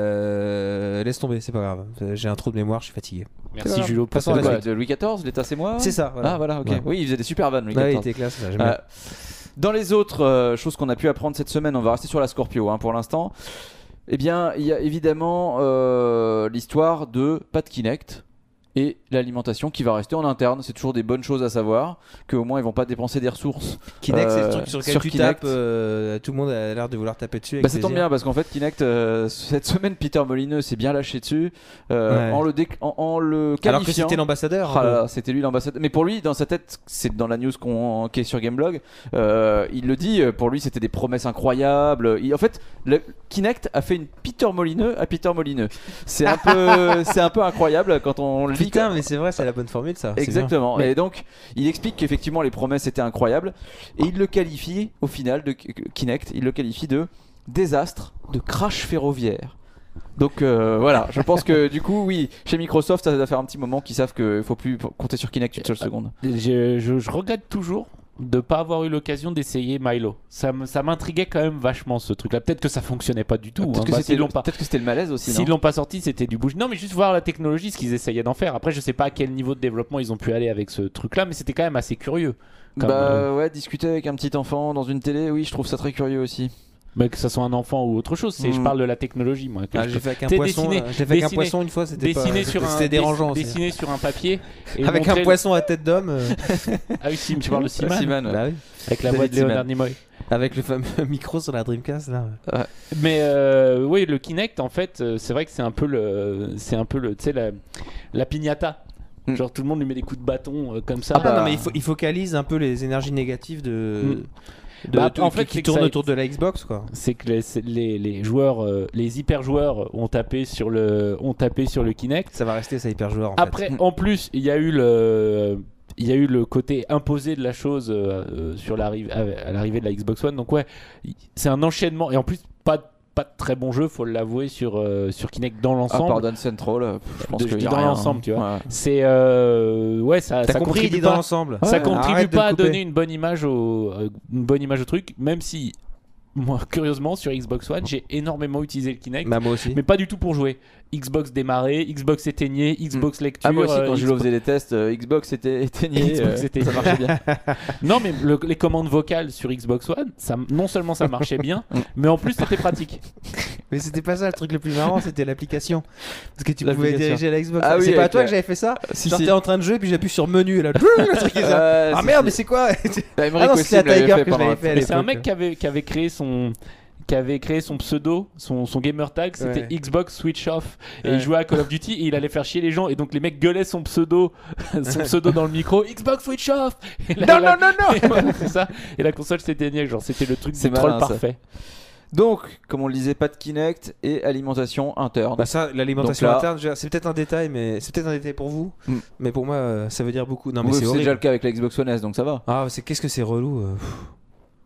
euh, laisse tomber, c'est pas grave. J'ai un trou de mémoire, je suis fatigué. Merci Julo pour Passons à cette la Quoi, suite. de Louis quatorze, l'État c'est moi C'est ça. Voilà. Ah voilà, ok. Ouais. Oui, il faisait des super vannes, Louis Ouais, il quatorze. était classe. là, j'aime Euh, bien. dans les autres euh, choses qu'on a pu apprendre cette semaine, on va rester sur la Scorpio hein, pour l'instant. Eh bien, il y a évidemment euh, l'histoire de pas de Kinect et l'alimentation qui va rester en interne. C'est toujours des bonnes choses à savoir, qu'au moins ils vont pas dépenser des ressources. Kinect, c'est euh, le truc sur lequel sur tu Kinect. tapes. euh, tout le monde a l'air de vouloir taper dessus. avec Bah, ça tombe plaisir. bien parce qu'en fait Kinect euh, cette semaine Peter Molineux s'est bien lâché dessus euh, Ouais. en, le déc- en, en le qualifiant. Alors que c'était l'ambassadeur. Ah un là peu. là, c'était lui l'ambassadeur. Mais pour lui, dans sa tête, c'est dans la news qu'on, qui est sur Gameblog, euh, il le dit, euh, pour lui c'était des promesses incroyables. Il- en fait, le Kinect a fait une Peter Molineux à Peter Molineux. C'est un peu, c'est un peu incroyable quand on le lit. Putain, mais c'est vrai, c'est la bonne formule ça. c'est Exactement. bien. Mais- Et donc, il explique qu'effectivement les promesses étaient incroyables et il le qualifie au final de Kinect, il le qualifie de désastre, de crash ferroviaire. Donc euh, voilà, je pense que du coup, oui, chez Microsoft, ça doit faire un petit moment qu'ils savent qu'il faut plus compter sur Kinect une seule seconde. Je, je, je regrette toujours de pas avoir eu l'occasion d'essayer Milo. Ça, me- ça m'intriguait quand même vachement ce truc-là. Peut-être que ça fonctionnait pas du tout. Peut-être hein. que Bah, c'était s'ils le, l'ont pas. peut-être que c'était le malaise aussi. S'ils non l'ont pas sorti, c'était du bouge. Non, mais juste voir la technologie, ce qu'ils essayaient d'en faire. Après, je sais pas à quel niveau de développement ils ont pu aller avec ce truc-là, mais c'était quand même assez curieux. Comme, Bah euh, ouais, discuter avec un petit enfant dans une télé, oui, je trouve ça très curieux aussi. mais que ça soit un enfant ou autre chose. C'est, Je Mm. parle de la technologie, moi. que Ah, je- j'ai fait avec un T'es poisson. dessiné- euh, J'ai fait avec un dessiné- poisson une fois, c'était pas. Dessiné sur un, C'était dérangeant. aussi. dessiné sur un papier. Et Avec montrer un le- poisson à tête d'homme. euh, Ah oui, si, tu parles de Seaman. Seaman, ouais. bah oui. Avec la David voix de Leonard Seaman. Nimoy. Avec le fameux micro sur la Dreamcast là. Mais euh, oui, le Kinect, en fait, euh, c'est vrai que c'est un peu le, c'est un peu le, tu sais, la, la piñata. Mm. Genre tout le monde lui met des coups de bâton euh, comme ça. Ah, bah. non, mais il, faut, il focalise un peu les énergies négatives de. Mm. de Bah, tout- en fait, qui, c'est qui que tournent ça- autour de la Xbox quoi. C'est que les, c'est- les, les joueurs, euh, les hyper joueurs ont tapé sur le, ont tapé sur le Kinect. Ça va rester ça hyper joueur en Après, Mm. en plus, il y a eu le, il y a eu le côté imposé de la chose euh, euh, sur l'arrivée, à l'arrivée de la Xbox One. Donc ouais, y- c'est un enchaînement et en plus pas pas de très bon jeu, faut l'avouer sur euh, sur Kinect dans À l'ensemble. part Dance Central, euh, je pense De- que je y dis a dans rien, l'ensemble, hein. tu vois. Ouais. C'est euh, ouais, ça, T'as ça compris, il contribue dit dans pas. l'ensemble. Ça Ouais, contribue arrête de pas à couper. donner une bonne image au, euh, une bonne image au truc, même si moi, curieusement, sur Xbox One, j'ai énormément utilisé le Kinect, Bah moi aussi. mais pas du tout pour jouer. Xbox démarrer, Xbox éteigner, Xbox lecture. Ah moi aussi euh, quand Julo Xbox- faisait les tests, euh, Xbox était éteigné, Xbox euh, était- ça marchait bien. Non, mais le- les commandes vocales sur Xbox One, ça, non seulement ça marchait bien, mais en plus c'était pratique. Mais c'était pas ça le truc le plus marrant, c'était l'application. Parce que tu pouvais L'application. diriger la Xbox. Ah oui, c'est pas à avec toi la- que j'avais fait ça Si, Genre si. t'es en train de jouer puis j'appuie sur menu et là. le truc est ça. Euh, Ah si, merde, si. mais c'est quoi Bah, Emery Ah non, aussi c'était à me l'avait Tiger fait que je pendant l'avais un- fait à Mais c'est un l'époque. mec qui avait, qui avait créé son qui avait créé son pseudo, son, son gamer tag, c'était Ouais. Xbox Switch Off. Et Ouais. il jouait à Call of Duty et il allait faire chier les gens. Et donc les mecs gueulaient son pseudo, son pseudo dans le micro, Xbox Switch Off. Et la- Non, la- non, non, non Et voilà, c'est ça. Et la console s'éteignait, genre c'était le truc C'est du troll malin, ça. parfait. Donc, comme on le disait, pas de Kinect et alimentation interne. Bah ça, l'alimentation Donc là- interne, je- c'est peut-être un détail, mais c'est peut-être un détail pour vous. Mm. Mais pour moi, euh, ça veut dire beaucoup. Non, mais Oui, c'est c'est horrible. déjà le cas avec la Xbox One S, donc ça va. Ah, c'est qu'est-ce que c'est relou. euh, pff.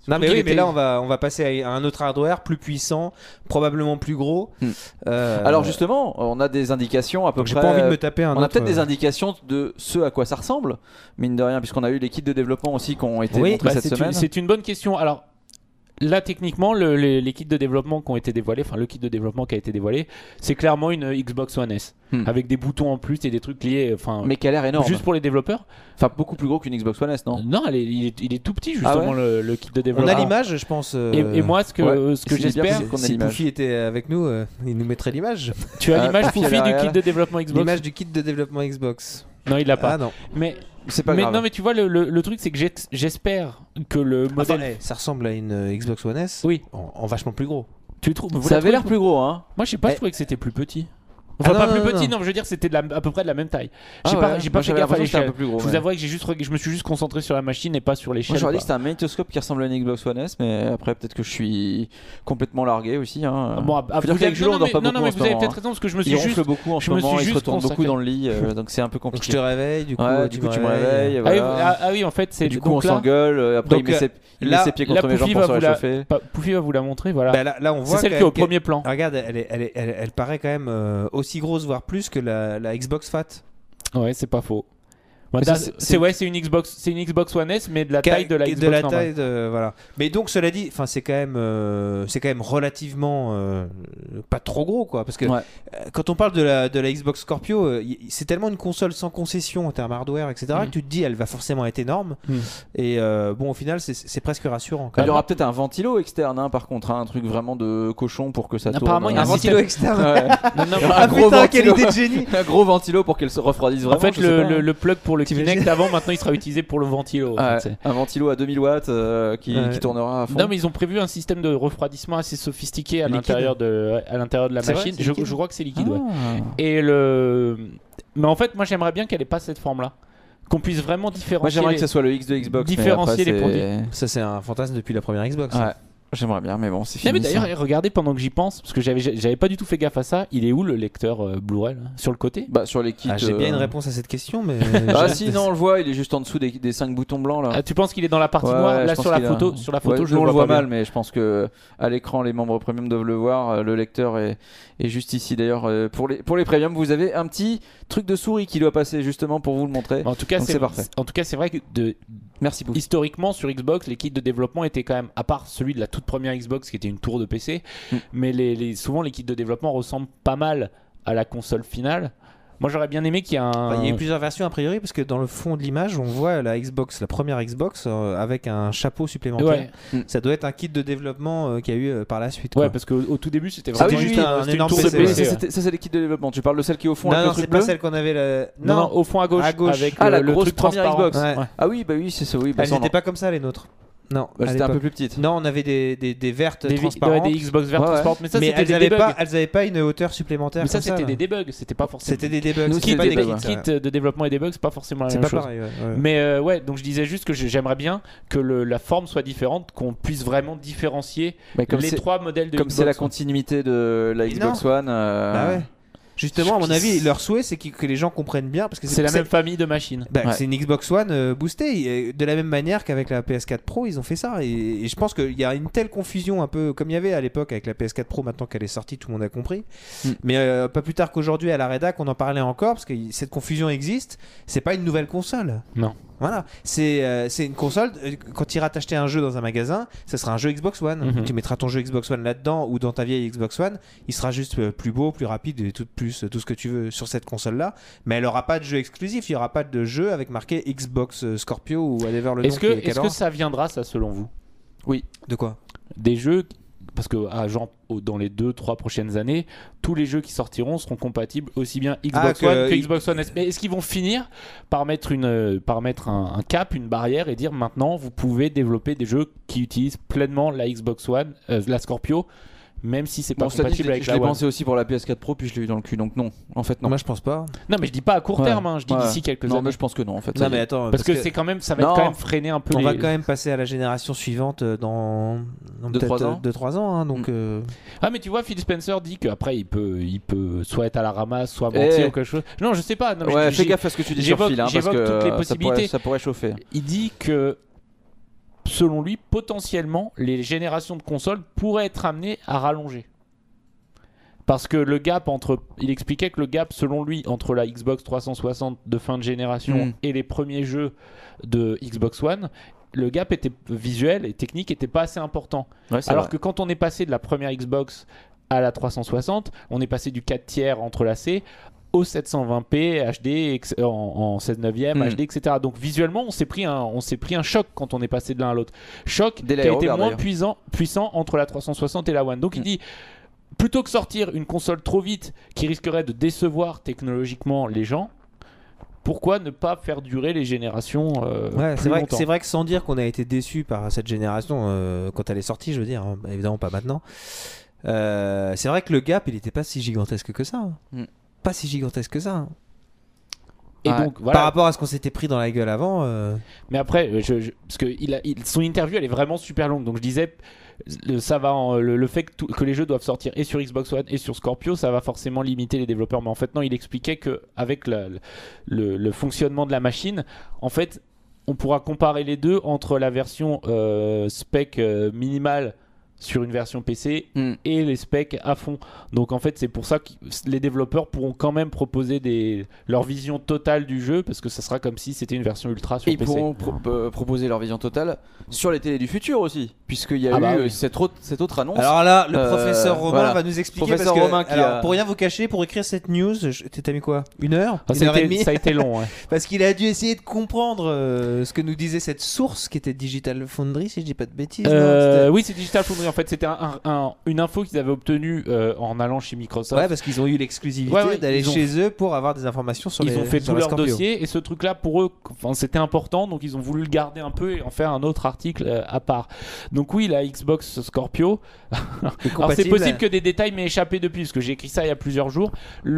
Non mais qu'il oui, était- mais là on va on va passer à un autre hardware plus puissant, probablement plus gros. Hmm. Euh, Alors justement, on a des indications à peu donc j'ai près. pas envie de me taper un On a autre. peut-être des indications de ce à quoi ça ressemble, mine de rien, puisqu'on a eu les kits de développement aussi qui ont été Oui, montrés Bah, cette c'est semaine. une, c'est une bonne question. Alors là, techniquement, le- les, les kits de développement qui ont été dévoilés, enfin le kit de développement qui a été dévoilé, c'est clairement une Xbox One S Hmm. avec des boutons en plus et des trucs liés. Enfin, Mais qui a l'air énorme. juste pour les développeurs. Enfin, beaucoup plus gros qu'une Xbox One S, non Non, elle est- il, est, il est tout petit Ah justement ouais le, le kit de On développement. a l'image, je pense. euh, Et, et moi, ce que, ouais. ce que C'est bien j'espère, possible. qu'on a si l'image. Poufi était avec nous, euh, il nous mettrait l'image. tu as Ah, l'image Poufi à Poufi du l'arrière. kit de développement Xbox. L'image du kit de développement Xbox. Non, il l'a pas. Ah non. Mais, C'est pas mais grave. non, mais tu vois, le, le- le truc, c'est que j'ex- j'espère que le Enfin, modèle. eh, ça ressemble à une euh, Xbox One S. Oui. En, en vachement plus gros. Tu trouves vous Ça la avait l'air trouvez- plus gros, hein. Moi, je sais pas, Eh. je trouvais que c'était plus petit. Enfin, Ah pas non, plus non, petit, non. non, mais je veux dire, c'était de la- à peu près de la même taille. Ah J'ai ouais. pas, j'ai pas Moi, fait j'avais gaffe à l'impression que c'était un l'échelle. peu plus gros. Je vous mais- avouerai que j'ai juste, reg- je me suis juste concentré sur la machine et pas sur l'échelle. Moi j'aurais dit quoi. que c'était un magnétoscope qui ressemble à une Xbox One S, mais après peut-être que je suis complètement largué aussi. Hein. Bon, à- à- Faut dire vous qu'avec avez- Jules, on non, dort mais- pas non, beaucoup non, mais en ce vous avez moment, peut-être hein. raison parce que je me suis Il juste. ronfle beaucoup en je ce me moment, suis il se juste retourne beaucoup consacré. dans le lit, euh, donc c'est un peu Donc je compliqué. te réveille, du coup. Ouais, euh, du tu coup me tu me réveilles. réveilles. Ah oui, voilà. ah, ah oui, en fait, c'est Du coup donc on là, s'engueule, euh, après Donc, il met ses, il met là- ses pieds là, contre mes jambes Poufi pour va se vous la- réchauffer. Pa- Poufi va vous la montrer, voilà. Bah, là, là, on voit C'est celle qu'elle- qui est au qu'elle- premier plan. Regarde, elle, est- elle, est- elle, elle paraît quand même euh, aussi grosse, voire plus que la, la Xbox Fat. Ouais, c'est pas faux. Bah, Mais là, ça, c'est- c'est ouais, c'est une Xbox, c'est une Xbox One S, mais de la taille de la Qui- Xbox normale. taille de- voilà. Mais donc cela dit, enfin c'est quand même, euh, c'est quand même relativement euh, pas trop gros quoi, parce que Ouais. euh, quand on parle de la de la Xbox Scorpio, euh, y- c'est tellement une console sans concession en termes hardware, et cetera, Mm. que tu te dis elle va forcément être énorme. Mm. Et euh, bon, au final, c'est- c'est presque rassurant. Quand Il y même. aura peut-être un ventilo externe, hein, par contre, hein, un truc vraiment de cochon pour que ça tourne. Apparemment, il y a Un un ventilo externe. Ouais. Non, non, Il y aura Ah un gros putain, quelle ventilo. idée de génie. Un gros ventilo pour qu'elle se refroidisse vraiment. en fait, je sais le, pas, le, hein. le plug pour le T'imagines Kinect avant, maintenant, il sera utilisé pour le ventilo. en Ouais, fait, c'est- un ventilo à deux mille watts euh, qui, Ouais. qui tournera à fond. Non, mais ils ont prévu un système de refroidissement assez sophistiqué à Liquide. l'intérieur de, à l'intérieur de la C'est vrai, machine. c'est je, liquide je crois que c'est liquide, ouais. Ah. Et le. Mais en fait, moi, j'aimerais bien qu'elle ait pas cette forme-là. Qu'on puisse vraiment Moi différencier. j'aimerais les- que ça soit le X de Xbox. mais Différencier après, les c'est- produits. Ça c'est un fantasme depuis la première Xbox. Ouais, j'aimerais bien, mais bon, c'est Non, fini. mais d'ailleurs, ça. eh, regardez pendant que j'y pense, parce que j'avais j'avais pas du tout fait gaffe à ça. Il est où le lecteur euh, Blu-ray là sur le côté? Bah, sur les kits. Ah, J'ai bien euh, une réponse à cette question, mais Ah si, non, on le voit, il est juste en dessous des, des cinq boutons blancs là. Ah, tu penses qu'il est dans la partie Ouais, noire je là pense sur la qu'il a- photo? Sur la photo, Ouais, je nous, on le vois voit pas mal, bien. mais je pense que à l'écran, les membres premium doivent le voir. Euh, Le lecteur est, est juste ici. D'ailleurs, euh, pour les pour les premium, vous avez un petit truc de souris qui doit passer justement pour vous le montrer. En tout cas, Donc c'est c'est parfait. En tout cas, c'est vrai que de, Merci beaucoup. historiquement sur Xbox, les kits de développement étaient quand même, à part celui de la toute première Xbox qui était une tour de P C, Mm. mais les, les- souvent les kits de développement ressemblent pas mal à la console finale. Moi, j'aurais bien aimé qu'il y ait un. Enfin, il y a eu plusieurs versions a priori parce que dans le fond de l'image, on voit la Xbox, la première Xbox, euh, avec un chapeau supplémentaire. Ouais, Ça doit être un kit de développement euh, qu'il y a eu euh, par la suite. ouais, quoi. parce qu'au au tout début, c'était Ah vraiment oui, juste oui, un, un c'était une énorme tour de P C, P Mais ouais. C. ça, c'était- ça, c'est les kits de développement. Tu parles de celle qui est au fond non, avec non, le c'est truc pas bleu. celle qu'on avait. Le... Non, non, au fond à gauche, À gauche. avec Ah, le, la le grosse truc première transparent. Xbox. Ouais. Ouais. Ah oui, bah oui, c'est ça. Oui, bah Elles ça, on en- n'étaient pas comme ça les nôtres. Non, bah, à c'était un peu l'époque. plus petite. Non, on avait des, des, des vertes Des, vi- transparentes. ouais, des Xbox vertes Ouais, ouais. transparentes, mais ça mais c'était elles des n'avaient debugs. pas, elles avaient pas une hauteur supplémentaire. Mais ça comme ça, c'était là. des debugs, c'était pas forcément. C'était des debugs. Nous, c'était c'était pas des des debugs, kits. ouais. Kit de développement et debug, c'est pas forcément la C'est même pas chose. pareil. ouais, ouais. Mais euh, ouais, donc je disais juste que je- j'aimerais bien que le- la forme soit différente, qu'on puisse vraiment différencier Mais comme les c'est trois modèles de comme c'est la Xbox. continuité de la Mais Xbox One. euh, Bah ouais. Justement, à mon avis, leur souhait, c'est que, que les gens comprennent bien, parce que C'est la même famille de machines. Bah, Ouais. c'est une Xbox One euh, boostée, et de la même manière qu'avec la P S quatre Pro, ils ont fait ça. Et, et je pense qu'il y a une telle confusion, un peu comme il y avait à l'époque avec la P S quatre Pro, maintenant qu'elle est sortie, tout le monde a compris. Mm. Mais euh, pas plus tard qu'aujourd'hui, à la rédac, on en parlait encore, parce que cette confusion existe. C'est pas une nouvelle console. Non. Voilà, c'est euh, c'est une console. euh, Quand tu iras t'acheter un jeu dans un magasin, ça sera un jeu Xbox One. Mhm. Tu mettras ton jeu Xbox One là-dedans ou dans ta vieille Xbox One. Il sera juste euh, plus beau, plus rapide et tout plus euh, tout ce que tu veux sur cette console-là. Mais elle aura pas de jeu exclusif. Il y aura pas de jeu avec marqué Xbox euh, Scorpio ou whatever le nom Est-ce que, qui- est-ce qu'elle que aura. ça viendra, ça, selon vous? De quoi? Des jeux, parce que ah, genre, au- dans les deux trois prochaines années, tous les jeux qui sortiront seront compatibles aussi bien Xbox que- One que il- Xbox One S. Mais est-ce qu'ils vont finir par mettre, une, euh, par mettre un, un cap, une barrière et dire maintenant vous pouvez développer des jeux qui utilisent pleinement la Xbox One, euh, la Scorpio, même si c'est pas Bon, cela dit, je compatible l'ai avec je la l'ai One? pensé aussi pour la P S quatre Pro, puis je l'ai eu dans le cul, donc non. En fait, non. Moi, je pense pas. Non, mais je dis pas à court Ouais. terme, hein, je dis Ouais. d'ici quelques Non, années. mais je pense que non, en fait. Non, mais attends, Parce, que, c'est quand même, ça va Non. être quand même freiner un peu on les... va quand même passer à la génération suivante euh, dans, dans Deux, peut-être, trois euh, ans. deux, trois ans. Hein, donc, Mm. euh, Ah mais tu vois, Phil Spencer dit qu'après il peut, il peut soit être à la ramasse, soit Eh. mentir ou quelque chose. Non, je sais pas. Non, mais Ouais, j'ai- fais gaffe à ce que tu dis sur j'évoque- Phil, hein, parce j'évoque que toutes les euh, ça possibilités. pourrait, ça pourrait chauffer. Il dit que selon lui, potentiellement, les générations de consoles pourraient être amenées à rallonger. Parce que le gap entre... Il expliquait que le gap, selon lui, entre la Xbox trois cent soixante de fin de génération Mm. et les premiers jeux de Xbox One, le gap était visuel et technique n'était pas assez important. Ouais, c'est Alors vrai. que quand on est passé de la première Xbox à la trois cent soixante, on est passé du quatre tiers entrelacé au sept cent vingt p H D ex- en, en seize neuvième Mm. H D, et cetera. Donc visuellement, on s'est pris un, on s'est pris un choc quand on est passé de l'un à l'autre. Choc Dès qui a été l'aérogare, moins d'ailleurs. puissant, puissant entre la trois cent soixante et la One. Donc il Mm. dit, plutôt que sortir une console trop vite qui risquerait de décevoir technologiquement les gens, pourquoi ne pas faire durer les générations euh, Ouais, plus c'est vrai, longtemps. c'est vrai que sans dire qu'on a été déçu par cette génération euh, quand elle est sortie, je veux dire, hein, évidemment pas maintenant. Euh, c'est vrai que le gap, il n'était pas si gigantesque que ça. hein. Mm. Pas si gigantesque que ça. hein. Et Ouais. donc voilà. Par rapport à ce qu'on s'était pris dans la gueule avant. euh, Mais après, je, je- parce que il a, il- son interview elle est vraiment super longue. Donc je disais, le, ça va en- le, le fait que, tout- que les jeux doivent sortir et sur Xbox One et sur Scorpio, ça va forcément limiter les développeurs. Mais en fait non, il expliquait que avec la- le, le fonctionnement de la machine, en fait, on pourra comparer les deux entre la version euh, spec euh, minimale sur une version P C Mm. et les specs à fond. Donc en fait c'est pour ça que les développeurs pourront quand même proposer des, leur vision totale du jeu, parce que ça sera comme si c'était une version ultra sur Et ils P C. pourront pro- euh, proposer leur vision totale sur les télés du futur aussi, puisqu'il y a Ah eu bah euh, oui. cette, autre, cette autre annonce. Alors là, le Euh, professeur Romain voilà. va nous expliquer. Professeur parce que, Romain qui alors, a- pour rien vous cacher, pour écrire cette news, je- t'as mis quoi? Une heure Ah, Une ça, heure a et été, demie ça a été long. Ouais. Parce qu'il a dû essayer de comprendre euh, ce que nous disait cette source qui était Digital Foundry, si je dis pas de bêtises. non Euh, C'était- oui, c'est Digital Foundry. En fait, c'était un- un- un- une info qu'ils avaient obtenue euh, en allant chez Microsoft. Ouais, parce qu'ils ont eu l'exclusivité Ouais, ouais, d'aller ils ont- chez eux pour avoir des informations sur Ils les ont fait sur tout la leur Scorpio. dossier et ce truc-là pour eux, enfin, c'était important, donc ils ont voulu le garder un peu et en faire un autre article euh, à part. Donc oui, la Xbox Scorpio. Et Alors c'est compatible- possible que des détails m'aient échappé depuis, parce que j'ai écrit ça il y a plusieurs jours.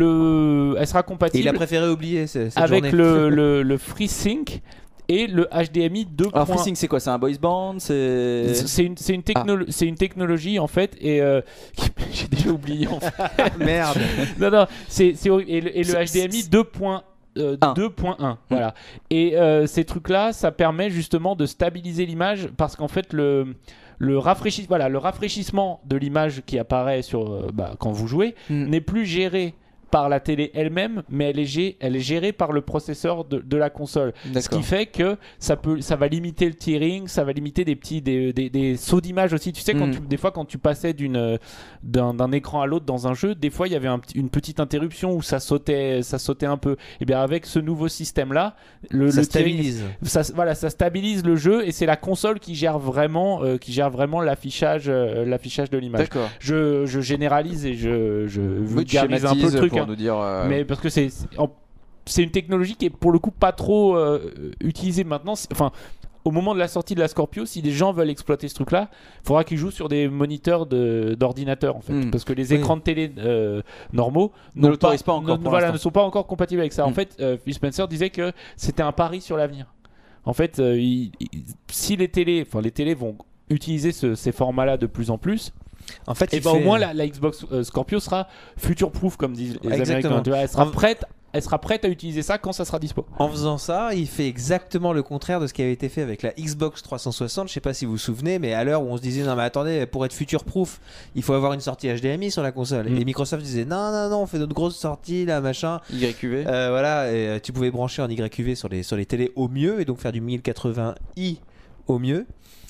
Le, elle sera Et compatible il a préféré oublier ce- cette avec journée. le, le, le FreeSync et le H D M I deux. Alors FreeSync c'est quoi? C'est un boys band? C'est C'est une, c'est une, technolo- c'est une technologie en fait, et euh, j'ai déjà oublié en fait. Merde. Non, non, c'est, c'est horrible. Et le, et le C'est- H D M I c'est- deux point un. deux point un, voilà. Et euh, ces trucs-là, ça permet justement de stabiliser l'image, parce qu'en fait, le, le, rafraîchi- voilà, le rafraîchissement de l'image qui apparaît sur, euh, bah, quand vous jouez Mm. n'est plus géré par la télé elle-même, mais elle est, gé- elle est gérée par le processeur de, de la console. Ce D'accord. qui fait que ça, peut, ça va limiter le tearing, ça va limiter des petits des, des, des sauts d'image aussi. Tu sais, quand Mm. tu, des fois, quand tu passais d'une, d'un, d'un écran à l'autre dans un jeu, des fois, il y avait un petit- une petite interruption où ça sautait, ça sautait un peu. Et bien, avec ce nouveau système-là, le, Ça le tearing, stabilise. ça, voilà, ça stabilise le jeu, et c'est la console qui gère vraiment, euh, qui gère vraiment l'affichage, euh, l'affichage de l'image. D'accord. Je, je généralise et je, je Oui, tu vulgarise un peu le schématises truc. pour hein. nous dire. euh, Mais parce que c'est c'est en- c'est une technologie qui est pour le coup pas trop euh, utilisée maintenant. C'est- Enfin, au moment de la sortie de la Scorpio, si des gens veulent exploiter ce truc-là, il faudra qu'ils jouent sur des moniteurs de- d'ordinateur en fait, Mm. parce que les Oui. écrans de télé euh, normaux Ne n'ont l'autorisent pas encore ne, pour voilà, l'instant. ne sont pas encore compatibles avec ça. En Mm. fait, euh, Phil Spencer disait que c'était un pari sur l'avenir. En fait, euh, il- il- si les télés, enfin les télés vont utiliser ce- ces formats-là de plus en plus, En fait, et il ben fait- au moins la, la Xbox euh, Scorpio sera future-proof, comme disent les Exactement. Américains. Tu vois, elle sera En- prête, elle sera prête à utiliser ça quand ça sera dispo. En faisant ça, il fait exactement le contraire de ce qui avait été fait avec la Xbox trois cent soixante. Je sais pas si vous vous souvenez, mais à l'heure où on se disait non mais attendez, pour être future proof, il faut avoir une sortie H D M I sur la console. Mm. Et Microsoft disait non non non, on fait notre grosse sortie là machin. Y Q V. Euh, voilà, et euh, tu pouvais brancher en Y Q V sur les sur les télés au mieux et donc faire du mille quatre-vingts i au mieux.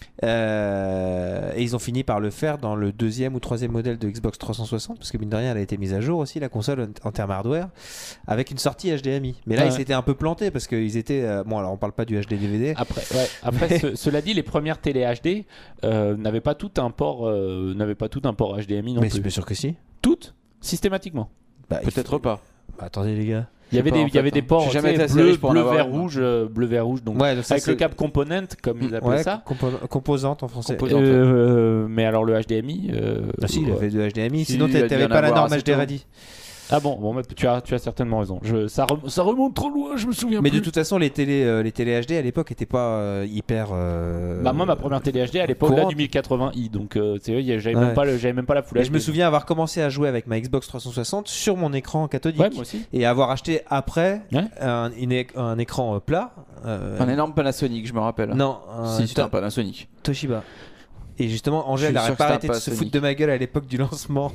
Euh, et ils ont fini par le faire dans le deuxième ou troisième modèle de Xbox trois cent soixante, parce que mine de rien elle a été mise à jour aussi, la console en, en termes hardware, avec une sortie H D M I. Mais là Ouais. ils s'étaient un peu plantés parce qu'ils étaient euh, bon, alors on parle pas du H D D V D. Après, ouais, après ce- cela dit, les premières télé H D euh, n'avaient pas tout un port, euh, n'avaient pas tout un port H D M I non Mais plus. c'est bien sûr que si. Toutes, systématiquement. Bah, il Peut-être faut- pas. Bah, attendez les gars. Il y avait pas, des, en il y avait fait, des hein. ports J'ai tu jamais sais, été assez bleu, riche pour en bleu, avoir vert, une. rouge, euh, bleu, vert, rouge. Donc Ouais, donc ça, avec c'est- le cap component, comme ils appellent Ouais, ça. compo- composante en français. Composante. Euh, mais alors le H D M I. euh, Ah si, il ouais. avait de H D M I, Si, sinon il a dû t'avais en pas la avoir norme assez H D tôt. ready. Ah bon, bon bah, tu, as, tu as certainement raison. Je, ça, rem, ça remonte trop loin, je me souviens Mais plus. de toute façon, les télé, euh, les télé H D à l'époque n'étaient pas euh, hyper. Euh, bah moi, ma première télé H D à l'époque là, du mille quatre-vingts i, donc euh, j'avais, ouais. même pas le, j'avais même pas la Full et H D. Je me souviens avoir commencé à jouer avec ma Xbox trois cent soixante sur mon écran cathodique. Ouais, moi aussi. Et avoir acheté après ouais. un, une, un écran plat. Euh, un énorme Panasonic, je me rappelle. Non, un si, c'était un Panasonic. Toshiba. Et justement, Angèle n'arrête pas arrêté de se foutre de ma gueule à l'époque du lancement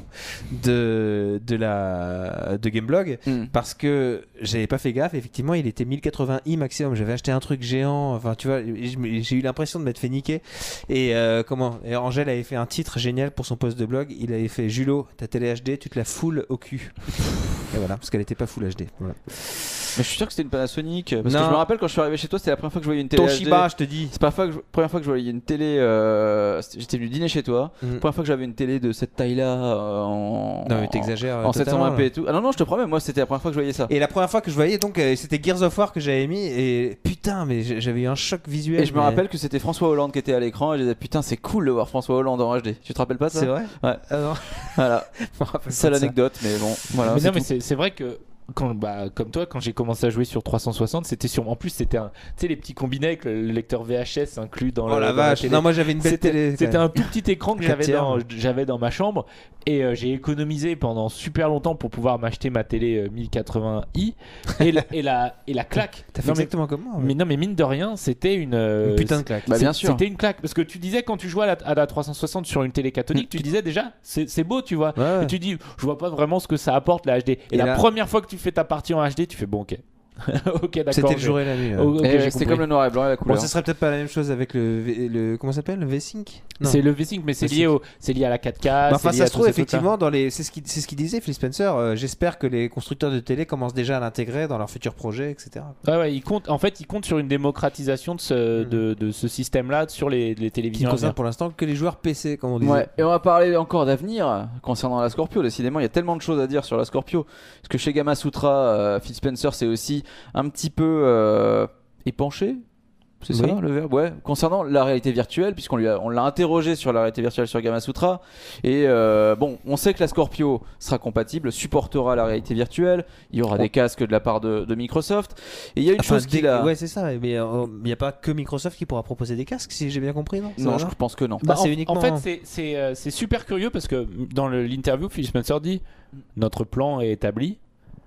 de, de, la, de Gameblog mm. parce que j'avais pas fait gaffe. Effectivement, il était mille quatre-vingts i maximum. J'avais acheté un truc géant. Enfin, tu vois, j'ai eu l'impression de m'être fait niquer. Et euh, comment et Angèle avait fait un titre génial pour son post de blog. Il avait fait Julo, ta télé H D, tu te la foules au cul. Et voilà, parce qu'elle était pas full H D. Voilà. Mais je suis sûr que c'était une Panasonic. Parce non. que je me rappelle quand je suis arrivé chez toi, c'était la première fois que je voyais une télé Toshiba, H D. je te dis. C'est la première fois que je, première fois que je voyais une télé. Euh, j'étais venu dîner chez toi. Mm. La première fois que j'avais une télé de cette taille-là euh, en. Non, mais t'exagères. En sept cent vingt p et tout. Ah non, non, je te promets, moi c'était la première fois que je voyais ça. Et la première fois que je voyais, donc euh, c'était Gears of War que j'avais mis. Et putain, mais j'avais eu un choc visuel. Et je mais... me rappelle que c'était François Hollande qui était à l'écran. Et je disais, putain, c'est cool de voir François Hollande en H D. Tu te rappelles pas de ça? C'est vrai? Ouais. Ah non. Voilà. C'est l'anecdote, mais bon. Voilà. Mais non, mais c'est vrai que. Quand, bah, comme toi, quand j'ai commencé à jouer sur trois cent soixante, c'était sur. En plus, c'était un. Tu sais, les petits combinés avec le lecteur V H S inclus dans. Oh le, la dans vache! la non, moi j'avais une belle télé. C'était un tout petit écran que j'avais dans, j'avais dans ma chambre et euh, j'ai économisé pendant super longtemps pour pouvoir m'acheter ma télé euh, mille quatre-vingts i et la, et la, et la claque. T'as fait non, exactement mais, comme moi. Ouais. Mais non, mais mine de rien, c'était une. Euh, une putain de claque. Bah, bien sûr. C'était une claque parce que tu disais quand tu jouais à la, à la trois cent soixante sur une télé cathodique, tu disais déjà, c'est beau, tu vois. Ouais, ouais. Et tu dis, je vois pas vraiment ce que ça apporte la H D. Et, et la là... première fois que tu fais ta partie en H D, tu fais bon, ok. Ok, d'accord. C'était le jour et la nuit. Oh, okay, c'était comme le noir et blanc et la couleur. Bon, ce serait peut-être pas la même chose avec le, le comment ça s'appelle, le V-Sync. C'est le V-Sync, mais c'est lié au, c'est lié à la quatre K. Bah, enfin, ça se trouve effectivement dans les, c'est ce qu'il, c'est ce qu'il disait Phil Spencer. Euh, J'espère que les constructeurs de télé commencent déjà à l'intégrer dans leurs futurs projets, et cetera. Ouais, ouais, il compte. En fait, il compte sur une démocratisation de ce, mmh. de, de ce système-là sur les, les télévisions. Qui concerne pour l'instant que les joueurs P C, comme on disait. Ouais. Et on va parler encore d'avenir concernant la Scorpio. Décidément, il y a tellement de choses à dire sur la Scorpio. Parce que chez Gamasutra, euh, Phil Spencer, c'est aussi un petit peu Euh, épanché, c'est oui. ça le verbe, ouais, concernant la réalité virtuelle, puisqu'on lui a, on l'a interrogé sur la réalité virtuelle sur Gamasutra. Et euh, bon, on sait que la Scorpio sera compatible, supportera la réalité virtuelle. Il y aura oh. des casques de la part de, de Microsoft. Et il y a une enfin, chose qui a... ouais, c'est ça. Mais il euh, n'y a pas que Microsoft qui pourra proposer des casques, si j'ai bien compris, non? Non, je pense que non. Bah, bah, en, uniquement... en fait, c'est euh, super curieux parce que dans l'interview, Phil Spencer dit notre plan est établi.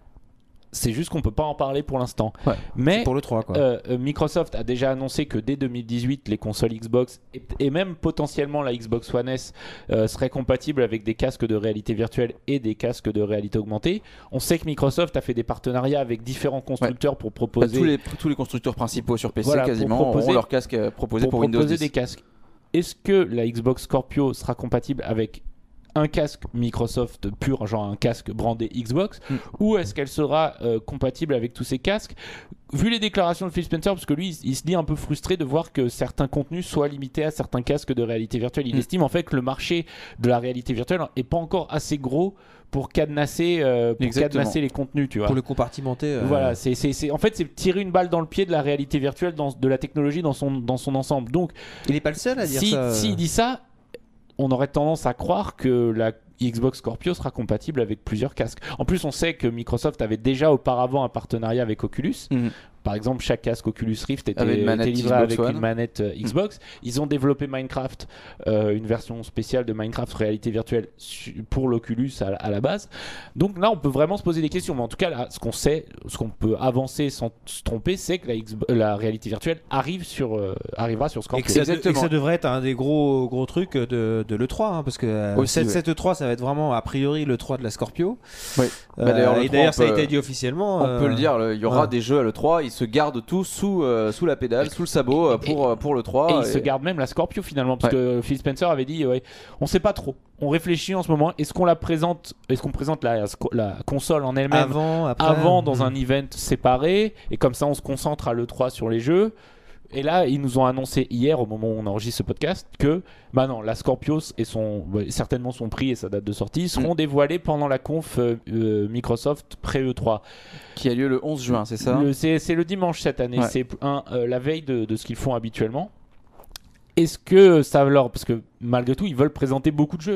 C'est juste qu'on peut pas en parler pour l'instant. Ouais, mais pour le trois, quoi. Euh, Microsoft a déjà annoncé que dès deux mille dix-huit, les consoles Xbox et, et même potentiellement la Xbox One S euh, seraient compatibles avec des casques de réalité virtuelle et des casques de réalité augmentée. On sait que Microsoft a fait des partenariats avec différents constructeurs ouais. pour proposer... Bah, tous, les, tous les constructeurs principaux sur P C voilà, quasiment proposer, ont leurs casques proposés pour, pour Windows proposer dix. Des casques. Est-ce que la Xbox Scorpio sera compatible avec un casque Microsoft pur, genre un casque brandé Xbox, mm. ou est-ce qu'elle sera euh, compatible avec tous ces casques? Vu les déclarations de Phil Spencer, parce que lui, il, il se dit un peu frustré de voir que certains contenus soient limités à certains casques de réalité virtuelle. Il mm. estime en fait que le marché de la réalité virtuelle est pas encore assez gros pour cadenasser, euh, pour cadenasser les contenus, tu vois. Pour le compartimenter. Euh... Voilà, c'est, c'est, c'est, en fait, c'est tirer une balle dans le pied de la réalité virtuelle, dans, de la technologie dans son, dans son ensemble. Donc, il n'est pas le seul à dire si, ça. S'il dit ça, on aurait tendance à croire que la Xbox Scorpio sera compatible avec plusieurs casques. En plus, on sait que Microsoft avait déjà auparavant un partenariat avec Oculus. Mmh. Par exemple, chaque casque Oculus Rift était, était livré Xbox avec One. Une manette euh, Xbox. Mmh. Ils ont développé Minecraft, euh, une version spéciale de Minecraft réalité virtuelle pour l'Oculus à, à la base. Donc là, on peut vraiment se poser des questions. Mais en tout cas, là, ce qu'on sait, ce qu'on peut avancer sans se tromper, c'est que la, Xbox, la réalité virtuelle arrive sur, euh, arrivera sur Scorpio. Et que, ça, et que ça devrait être un des gros, gros trucs de, de l'E trois, hein, parce que euh, Aussi, cette, ouais. cette E trois, ça va être vraiment a priori l'E trois de la Scorpio. Oui. Euh, bah d'ailleurs, et d'ailleurs, ça a été dit officiellement. On euh, peut le dire, il y aura ouais. des jeux à l'E trois, ils se gardent tous sous, euh, sous la pédale, sous le sabot pour, et, pour l'E trois. Et, et ils se gardent même la Scorpio finalement, parce ouais. que Phil Spencer avait dit ouais, on sait pas trop. On réfléchit en ce moment. Est-ce qu'on la présente, est-ce qu'on présente la, la console en elle-même avant, après, avant dans mmh. un event séparé, et comme ça on se concentre à l'E trois sur les jeux. Et là, ils nous ont annoncé hier, au moment où on enregistre ce podcast, que bah non, la Scorpio et son, bah, certainement son prix et sa date de sortie seront mmh. dévoilés pendant la conf euh, euh, Microsoft pré-E trois. Qui a lieu le onze juin, c'est ça? le, c'est, c'est le dimanche cette année. Ouais. C'est un, euh, la veille de, de ce qu'ils font habituellement. Est-ce que ça leur... Parce que malgré tout, ils veulent présenter beaucoup de jeux.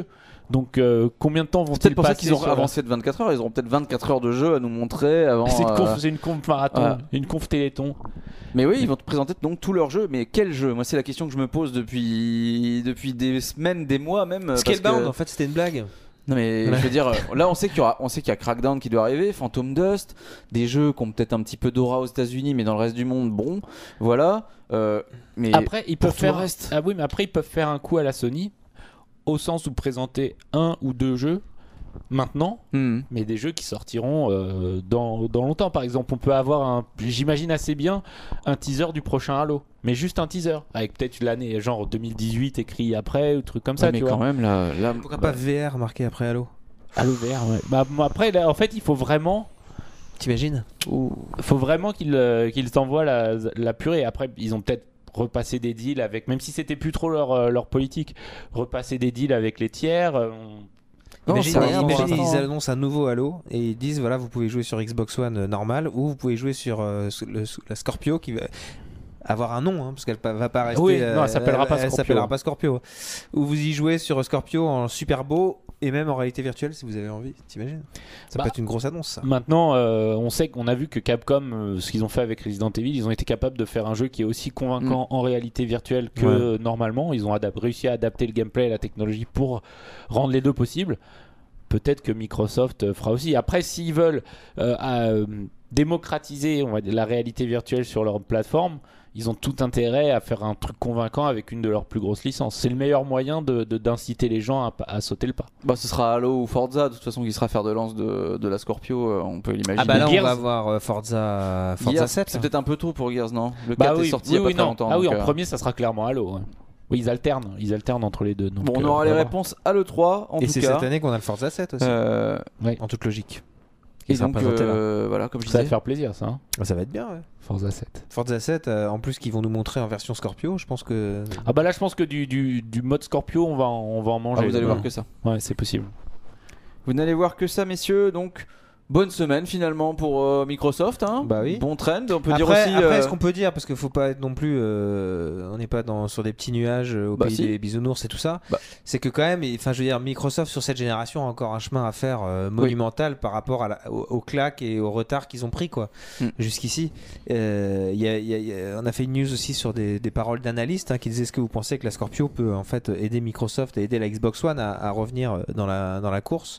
Donc euh, combien de temps C'est vont-ils peut-être pour ça passer qu'ils ont sur la- avancé de vingt-quatre heures. Ils auront peut-être vingt-quatre heures de jeu à nous montrer avant. C'est une conf, euh, c'est une conf marathon, voilà. une conf téléthon. Mais oui, ils vont te présenter donc tous leurs jeux. Mais quel jeu? Moi, c'est la question que je me pose depuis depuis des semaines, des mois même. parce Scalebound, que- en fait, c'était une blague. Non mais Ouais. je veux dire, euh, là on sait qu'il y aura, on sait qu'il y a Crackdown qui doit arriver, Phantom Dust, des jeux qui ont peut-être un petit peu d'aura aux États-Unis, mais dans le reste du monde, bon, voilà. Euh, mais Après, ils pour peuvent tout le faire reste. Ah oui, mais après ils peuvent faire un coup à la Sony, au sens où présenter un ou deux jeux maintenant, Hmm. mais des jeux qui sortiront euh, dans, dans longtemps. Par exemple, on peut avoir un, j'imagine assez bien, un teaser du prochain Halo, mais juste un teaser avec peut-être l'année genre deux mille dix-huit écrit après ou truc comme ça, Ouais, mais tu quand vois. même là, là Pourquoi bah, pas V R marqué après Halo? Halo V R, ouais. Bah, bon, après, là, en fait, il faut vraiment, T'imagines? faut vraiment qu'ils euh, qu'ils t'envoient la, la purée. Après, ils ont peut-être repasser des deals avec, même si c'était plus trop leur, euh, leur politique, repasser des deals avec les tiers. euh, on- Non, Imagine, c'est rien pour imagine, l'instant, ils hein. annoncent un nouveau Halo et ils disent voilà, vous pouvez jouer sur Xbox One euh, normal ou vous pouvez jouer sur euh, sur le- sur la Scorpio qui va avoir un nom, hein, parce qu'elle pa- va pas rester. Oui, non, elle s'appellera pas elle Scorpio. s'appellera pas Scorpio. Ou vous y jouez sur Scorpio en super beau et même en réalité virtuelle si vous avez envie. T'imagines? Ça Bah, peut être une grosse annonce, ça. Maintenant, euh, on sait qu'on a vu que Capcom, euh, ce qu'ils ont fait avec Resident Evil, ils ont été capables de faire un jeu qui est aussi convaincant en réalité virtuelle que Ouais. euh, normalement. Ils ont adap- réussi à adapter le gameplay et la technologie pour rendre les deux possibles. Peut-être que Microsoft euh, fera aussi. Après, s'ils veulent euh, à, euh, démocratiser, on va dire, la réalité virtuelle sur leur plateforme, ils ont tout intérêt à faire un truc convaincant avec une de leurs plus grosses licences. C'est le meilleur moyen de, de- d'inciter les gens à, à sauter le pas. Bah, ce sera Halo ou Forza, de toute façon, qui sera fer de lance de, de la Scorpio, euh, on peut l'imaginer. Ah bah là, on Gears. va voir euh, Forza, Forza Gears, sept. c'est peut-être un peu tôt pour Gears, non? Le Bah quatre oui, est sorti oui, il y a pas oui, très non. longtemps. Ah oui, donc, en euh, premier, ça sera clairement Halo. ouais. Oui, ils alternent, ils alternent entre les deux. donc, Bon, on euh, aura les va voir. réponses à l'E trois, en Et tout c'est cas. cette année qu'on a le Forza sept aussi, Euh, en toute logique. et Qui sera donc, présenté là. euh, voilà, comme je Ça va disais. faire plaisir, ça. hein. Ça va être bien, ouais. Forza sept. Forza sept, euh, en plus qu'ils vont nous montrer en version Scorpio, je pense que. Ah bah là, je pense que du, du, du mode Scorpio, on va en, on va en Ah, manger. vous allez Ouais. voir que ça. Ouais, c'est possible. Vous n'allez voir que ça, messieurs. Donc, bonne semaine finalement pour euh, Microsoft. Hein. Bah oui. Bon trend. On peut Après, dire aussi. après euh, ce qu'on peut dire, parce qu'il faut pas être non plus, euh, on n'est pas dans, sur des petits nuages euh, au Bah pays si. des bisounours et tout ça. Bah. C'est que quand même, enfin, je veux dire, Microsoft sur cette génération a encore un chemin à faire euh, monumental par rapport à la, au, au claque et au retard qu'ils ont pris quoi Mm. jusqu'ici. Euh, il y a- il y a- il y a- on a fait une news aussi sur des, des paroles d'analystes hein, qui disaient est-ce que vous pensez que la Scorpio peut en fait aider Microsoft et aider la Xbox One à, à revenir dans la dans la course.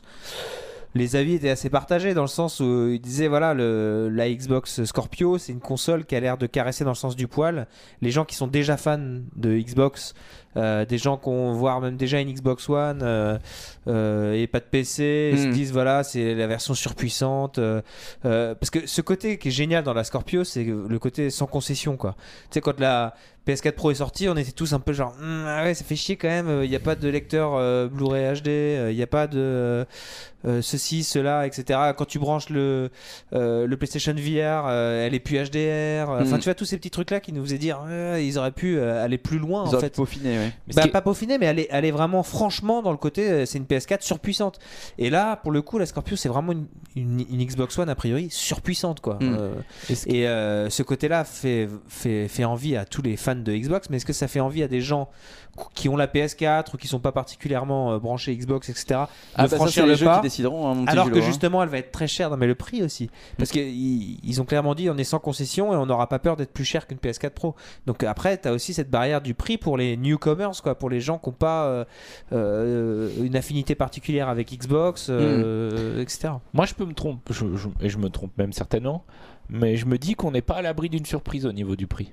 Les avis étaient assez partagés dans le sens où ils disaient voilà le, la Xbox Scorpio c'est une console qui a l'air de caresser dans le sens du poil les gens qui sont déjà fans de Xbox euh, des gens qui ont voire même déjà une Xbox One euh, euh, et pas de P C ils se Mm. disent voilà c'est la version surpuissante euh, euh, parce que ce côté qui est génial dans la Scorpio c'est le côté sans concession quoi tu sais quand la P S quatre Pro est sortie on était tous un peu genre Hm, ah ouais ça fait chier quand même il n'y a pas de lecteur euh, Blu-ray H D il n'y a pas de euh, ceci, cela, et cetera. Quand tu branches le, euh, le PlayStation V R, euh, elle est plus H D R. Enfin, Mm. tu vois, tous ces petits trucs-là qui nous faisaient dire euh, ils auraient pu euh, aller plus loin, ils en auraient fait. peaufiné, ouais. Mais ce Bah, qui est- pas peaufiner, mais aller, aller vraiment franchement dans le côté, euh, c'est une P S quatre surpuissante. Et là, pour le coup, la Scorpio, c'est vraiment une, une, une Xbox One, a priori, surpuissante, quoi. Mm. Euh, Et ce- et euh, ce côté-là fait, fait, fait envie à tous les fans de Xbox, mais est-ce que ça fait envie à des gens qui ont la P S quatre ou qui sont pas particulièrement euh, branchés Xbox, et cetera, de Ah, bah, ça, franchir c'est les le jeux pas qui décideront. Hein, mon petit alors que Jules, hein. justement elle va être très chère, non mais le prix aussi. Parce qu'ils ils ont clairement dit on est sans concession et on n'aura pas peur d'être plus cher qu'une P S quatre Pro. Donc après tu as aussi cette barrière du prix pour les newcomers, quoi, pour les gens qui n'ont pas euh, euh, une affinité particulière avec Xbox, euh, et cetera. Moi, je peux me tromper, je- je- et je me trompe même certainement, mais je me dis qu'on n'est pas à l'abri d'une surprise au niveau du prix.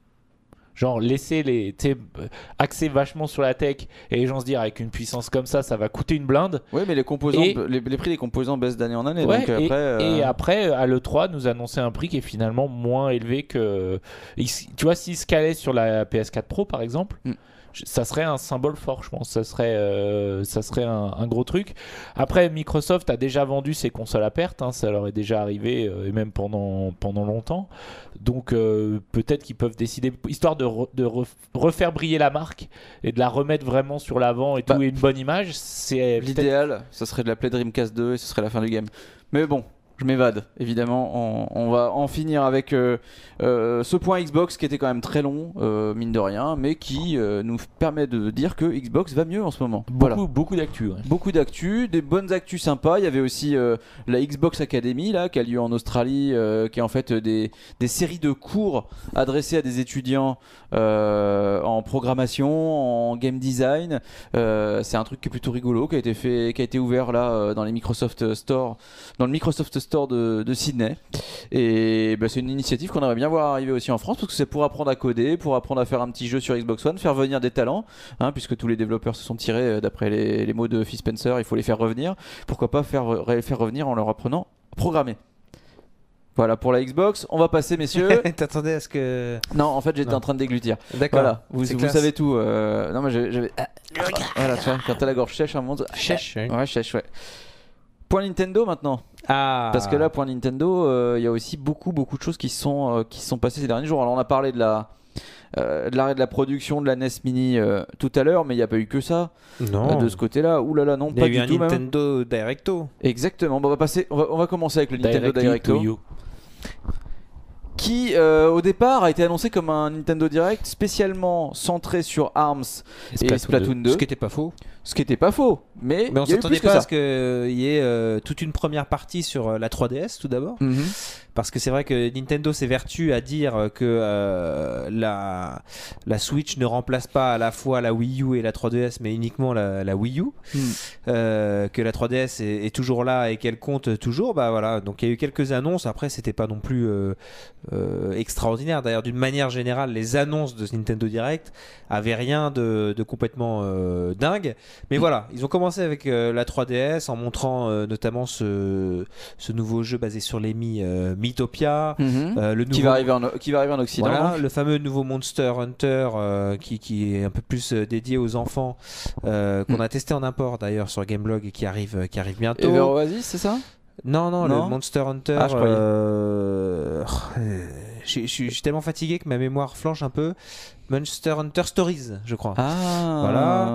Genre, laisser les. Tu sais, euh, axer vachement sur la tech et les gens se dire avec une puissance comme ça, ça va coûter une blinde. Oui, mais les composants, Et- les, les prix des composants baissent d'année en année. Ouais, donc et, après, euh, et après, à l'E trois, nous annoncer un prix qui est finalement moins élevé que. il- Tu vois, s'il se calait sur la P S quatre Pro par exemple, Mm. je- ça serait un symbole fort, je pense. Ça serait, euh, ça serait un, un gros truc. Après, Microsoft a déjà vendu ses consoles à perte, hein, ça leur est déjà arrivé, euh, et même pendant, pendant longtemps. Donc euh, peut-être qu'ils peuvent décider, histoire de, re- de ref- refaire briller la marque et de la remettre vraiment sur l'avant et tout, Bah, et une bonne image. C'est peut-être- l'idéal, ça serait de l'appeler Dreamcast deux et ce serait la fin du game. Mais bon, je m'évade, évidemment. On, on va en finir avec euh, euh, ce point Xbox qui était quand même très long, euh, mine de rien, mais qui euh, nous permet de dire que Xbox va mieux en ce moment. Beaucoup, Voilà. beaucoup d'actu. Ouais. Beaucoup d'actu, des bonnes actus sympas. Il y avait aussi euh, la Xbox Academy là, qui a lieu en Australie, euh, qui est en fait des, des séries de cours adressés à des étudiants euh, en programmation, en game design. Euh, c'est un truc qui est plutôt rigolo, qui a été fait, qui a été ouvert là euh, dans les Microsoft Store, dans le Microsoft Store de, de Sydney. Et bah, c'est une initiative qu'on aimerait bien voir arriver aussi en France, parce que c'est pour apprendre à coder, pour apprendre à faire un petit jeu sur Xbox One, faire venir des talents, hein, puisque tous les développeurs se sont tirés euh, d'après les, les mots de Phil Spencer, il faut les faire revenir. Pourquoi pas faire, les faire revenir en leur apprenant à programmer. Voilà pour la Xbox. On va passer, messieurs. T'attendais à ce que. Non, en fait, j'étais Non. en train de déglutir. D'accord. Voilà, vous, C'est vous classe. savez tout. euh, Non, mais j'avais. j'avais- ah, voilà, tu vois, quand t'as la gorge sèche, un moment. Chèche, hein. Ouais, sèche, ouais. Point Nintendo maintenant. Ah. Parce que là, point Nintendo, euh, il y a aussi beaucoup, beaucoup de choses qui sont, euh, qui sont passées ces derniers jours. Alors, on a parlé de la. euh, de l'arrêt de la production de la N E S Mini euh, tout à l'heure, mais il n'y a pas eu que ça Non. euh, de ce côté-là. Ouh là là, non, Il y pas a eu du un tout même. Nintendo Directo. Exactement. Bon, on va passer. On va, on va commencer avec le Nintendo Directly Directo, to you. qui euh, au départ a été annoncé comme un Nintendo Direct spécialement centré sur ARMS et Splatoon Splatoon deux, Ce qui n'était pas faux. ce qui était pas faux, mais, Mais on il y a eu s'attendait plus que pas à ça. ce qu'il y ait euh, toute une première partie sur euh, la trois D S tout d'abord. Mhm. Parce que c'est vrai que Nintendo s'évertue à dire que euh, la, la Switch ne remplace pas à la fois la Wii U et la trois D S, mais uniquement la, la Wii U. Mm. Euh, que la trois D S est, est toujours là et qu'elle compte toujours. Bah voilà. Donc il y a eu quelques annonces. Après, c'était pas non plus euh, euh, extraordinaire. D'ailleurs, d'une manière générale, les annonces de Nintendo Direct avaient rien de, de complètement euh, dingue. Mais voilà, ils ont commencé avec euh, la trois D S en montrant euh, notamment ce, ce nouveau jeu basé sur les Mi, euh, Miitopia, Mhm. euh, le nouveau, Qui va arriver en, qui va arriver en Occident. voilà, donc. le fameux nouveau Monster Hunter euh, qui, qui est un peu plus euh, dédié aux enfants, euh, qu'on Mm. a testé en import d'ailleurs sur Gameblog et qui arrive, euh, qui arrive bientôt. Ever Oasis, c'est ça? Non, non, Non le Monster Hunter. Ah, je croyais. euh, euh, Je je- je suis tellement fatigué que ma mémoire flanche un peu. Monster Hunter Stories, je crois. Ah. Voilà.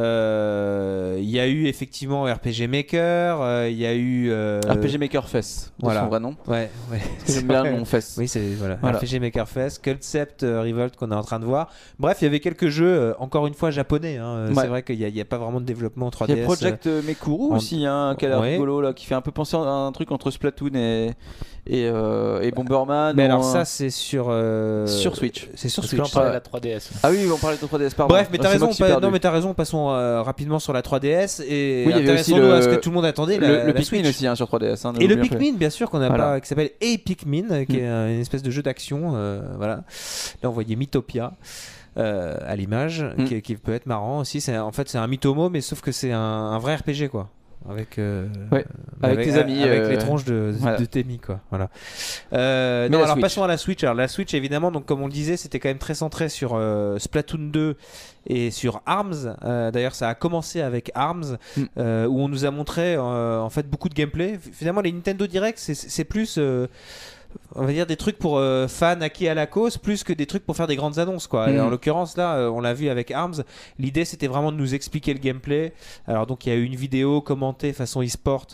Euh, Il y a eu effectivement R P G Maker, euh, il y a eu. euh, R P G Maker Fest, de voilà. son vrai nom. Ouais, ouais. J'aime bien le nom Fest. Oui, c'est voilà. Voilà. R P G Maker Fest, Concept euh, Revolt qu'on est en train de voir. Bref, il y avait quelques jeux, euh, encore une fois japonais. hein. Ouais. C'est vrai qu'il n'y a, a pas vraiment de développement en trois D Il S. y a Project Mekuru en- aussi, hein, qui a l'air Ouais. rigolo, là, qui fait un peu penser à un truc entre Splatoon et, et, euh, et Bomberman. Mais ou alors un- ça, c'est sur euh, Sur Switch. C'est sur Parce que là, Switch. on parlait ça. de la trois D S. Ah oui, on parlait de trois D S, pardon. Bref, mais t'as C'est raison. moi qui suis pas- perdu. non, mais t'as raison. Passons euh, rapidement sur la trois D S et Oui, il y avait aussi intéressons-nous le- à ce que tout le monde attendait. Le, la, le la Pikmin Switch. aussi, hein, sur trois D S. hein, Et le n'oublions pas. Pikmin, bien sûr, qu'on a Voilà. pas, qui s'appelle Hey Pikmin, euh, qui Mm. est un- une espèce de jeu d'action. euh, voilà. Là, on voyait Mythopia euh, à l'image, Mm. qui, qui peut être marrant aussi. C'est en fait c'est un Mythomo, mais sauf que c'est un, un vrai R P G quoi. Avec, euh, Ouais, avec tes amis, avec euh, les tronches de, voilà. de tes amis quoi. Voilà. Euh, Mais non, la alors Switch. passons à la Switch. Alors la Switch évidemment, donc comme on le disait, c'était quand même très centré sur euh, Splatoon deux et sur ARMS. Euh, D'ailleurs, ça a commencé avec ARMS, Mm. euh, où on nous a montré euh, en fait beaucoup de gameplay. Finalement, les Nintendo Direct, c'est- c'est plus euh, on va dire des trucs pour euh, fans acquis à la cause plus que des trucs pour faire des grandes annonces quoi. Et Mhm. en l'occurrence là euh, on l'a vu avec ARMS, l'idée c'était vraiment de nous expliquer le gameplay. Alors donc il y a eu une vidéo commentée façon e-sport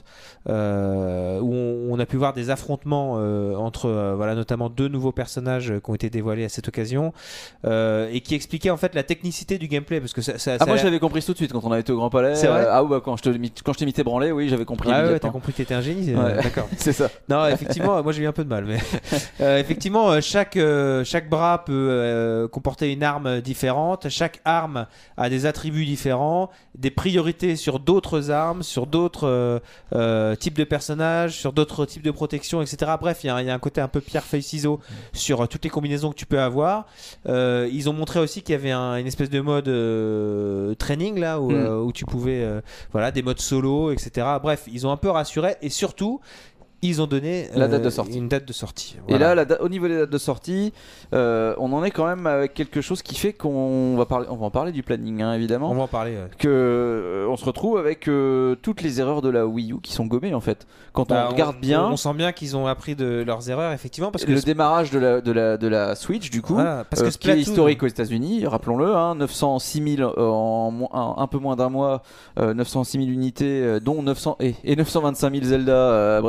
euh, où on, on a pu voir des affrontements euh, entre euh, voilà notamment deux nouveaux personnages euh, qui ont été dévoilés à cette occasion euh, et qui expliquaient en fait la technicité du gameplay parce que ça, ça, Ah, ça moi a- j'avais compris tout de suite quand on avait été au Grand Palais. C'est vrai Euh, ah ouais, bah, quand je te mis- quand je t'ai mis tes branlés, oui, j'avais compris. Ah ouais, t'as immédiatement. compris que t'étais un génie, euh, Ouais. d'accord. C'est ça. Non, effectivement, moi j'ai eu un peu de mal, mais euh, effectivement, euh, chaque euh, chaque bras peut euh, comporter une arme différente. Chaque arme a des attributs différents, des priorités sur d'autres armes, sur d'autres euh, euh, types de personnages, sur d'autres types de protection, et cetera. Bref, il y, a un- il y a un côté un peu pierre feuille ciseaux sur euh, toutes les combinaisons que tu peux avoir. Euh, ils ont montré aussi qu'il y avait un- une espèce de mode euh, training là où, Mm. euh, où tu pouvais euh, voilà des modes solo, et cetera. Bref, ils ont un peu rassuré et surtout ils ont donné La euh, date de sortie. une date de sortie. Et Voilà. là, la da- au niveau des dates de sortie, euh, on en est quand même avec quelque chose qui fait qu'on va parler, on va en parler du planning, hein, évidemment. on va en parler. ouais. Que euh, on se retrouve avec euh, toutes les erreurs de la Wii U qui sont gommées en fait. Quand Bah, on regarde bien on sent bien qu'ils ont appris de leurs erreurs effectivement parce que le démarrage de la, de la, de la Switch du coup, voilà, parce euh, que qui est Splatoon- historique aux États-Unis, rappelons-le, hein, neuf cent six mille en mo- un, un peu moins d'un mois, euh, neuf cent six mille unités, euh, dont neuf cents et, et neuf cent vingt-cinq mille Zelda euh, Breath of the Wild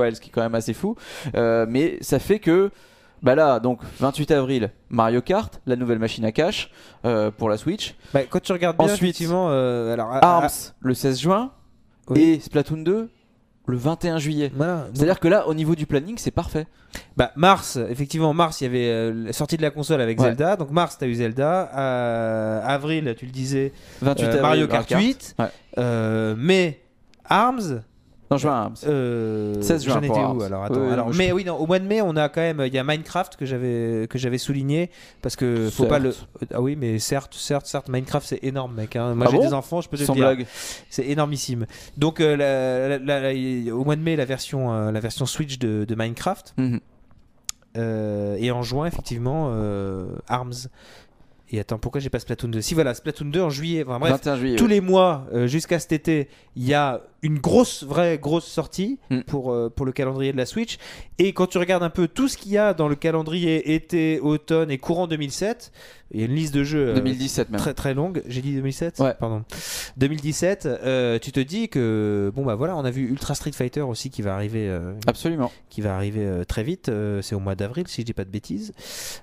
Wild, ce qui est quand même assez fou. Euh, mais ça fait que bah là, donc vingt-huit avril, Mario Kart, la nouvelle machine à cash euh, pour la Switch. Bah, quand tu regardes bien, Ensuite, effectivement, euh, alors, à- Arms à- le seize juin Oui. et Splatoon deux le vingt et un juillet. voilà. C'est-à-dire que là, au niveau du planning, c'est parfait. Bah, mars, effectivement, mars, il y avait euh, la sortie de la console avec Ouais. Zelda. Donc mars, tu as eu Zelda. Euh, avril, tu le disais, vingt-huit euh, avril, Mario Kart huit. Ouais. Euh, mai, Arms. Non, juin, Arms. Euh, seize juin J'en étais pour où Arms. alors attends. Ouais, alors, non, je- mais oui, non, au mois de mai, on a quand même, il y a Minecraft que j'avais que j'avais souligné parce que faut Certes. pas le. Ah oui, mais certes, certes, certes, Minecraft c'est énorme, mec. hein. Moi Ah j'ai bon des enfants, je peux te le Sans dire. blague. C'est énormissime. Donc euh, la- la- la- la- au mois de mai, la version euh, la version Switch de, de Minecraft. Mhm. Euh, et en juin, effectivement, euh, Arms. Et attends, pourquoi j'ai pas Splatoon deux? Si voilà, Splatoon deux en juillet. Enfin bref, vingt et un juillet. tous ouais. les mois euh, jusqu'à cet été, il y a une grosse, vraie grosse sortie Mm. pour, euh, pour le calendrier de la Switch. Et quand tu regardes un peu tout ce qu'il y a dans le calendrier été, automne et courant deux mille sept, il y a une liste de jeux euh, deux mille dix-sept même. très très longue. J'ai dit deux mille sept Ouais. Pardon. deux mille dix-sept, euh, tu te dis que bon bah voilà, on a vu Ultra Street Fighter aussi qui va arriver euh, Absolument. qui va arriver euh, très vite. Euh, c'est au mois d'avril, si je dis pas de bêtises.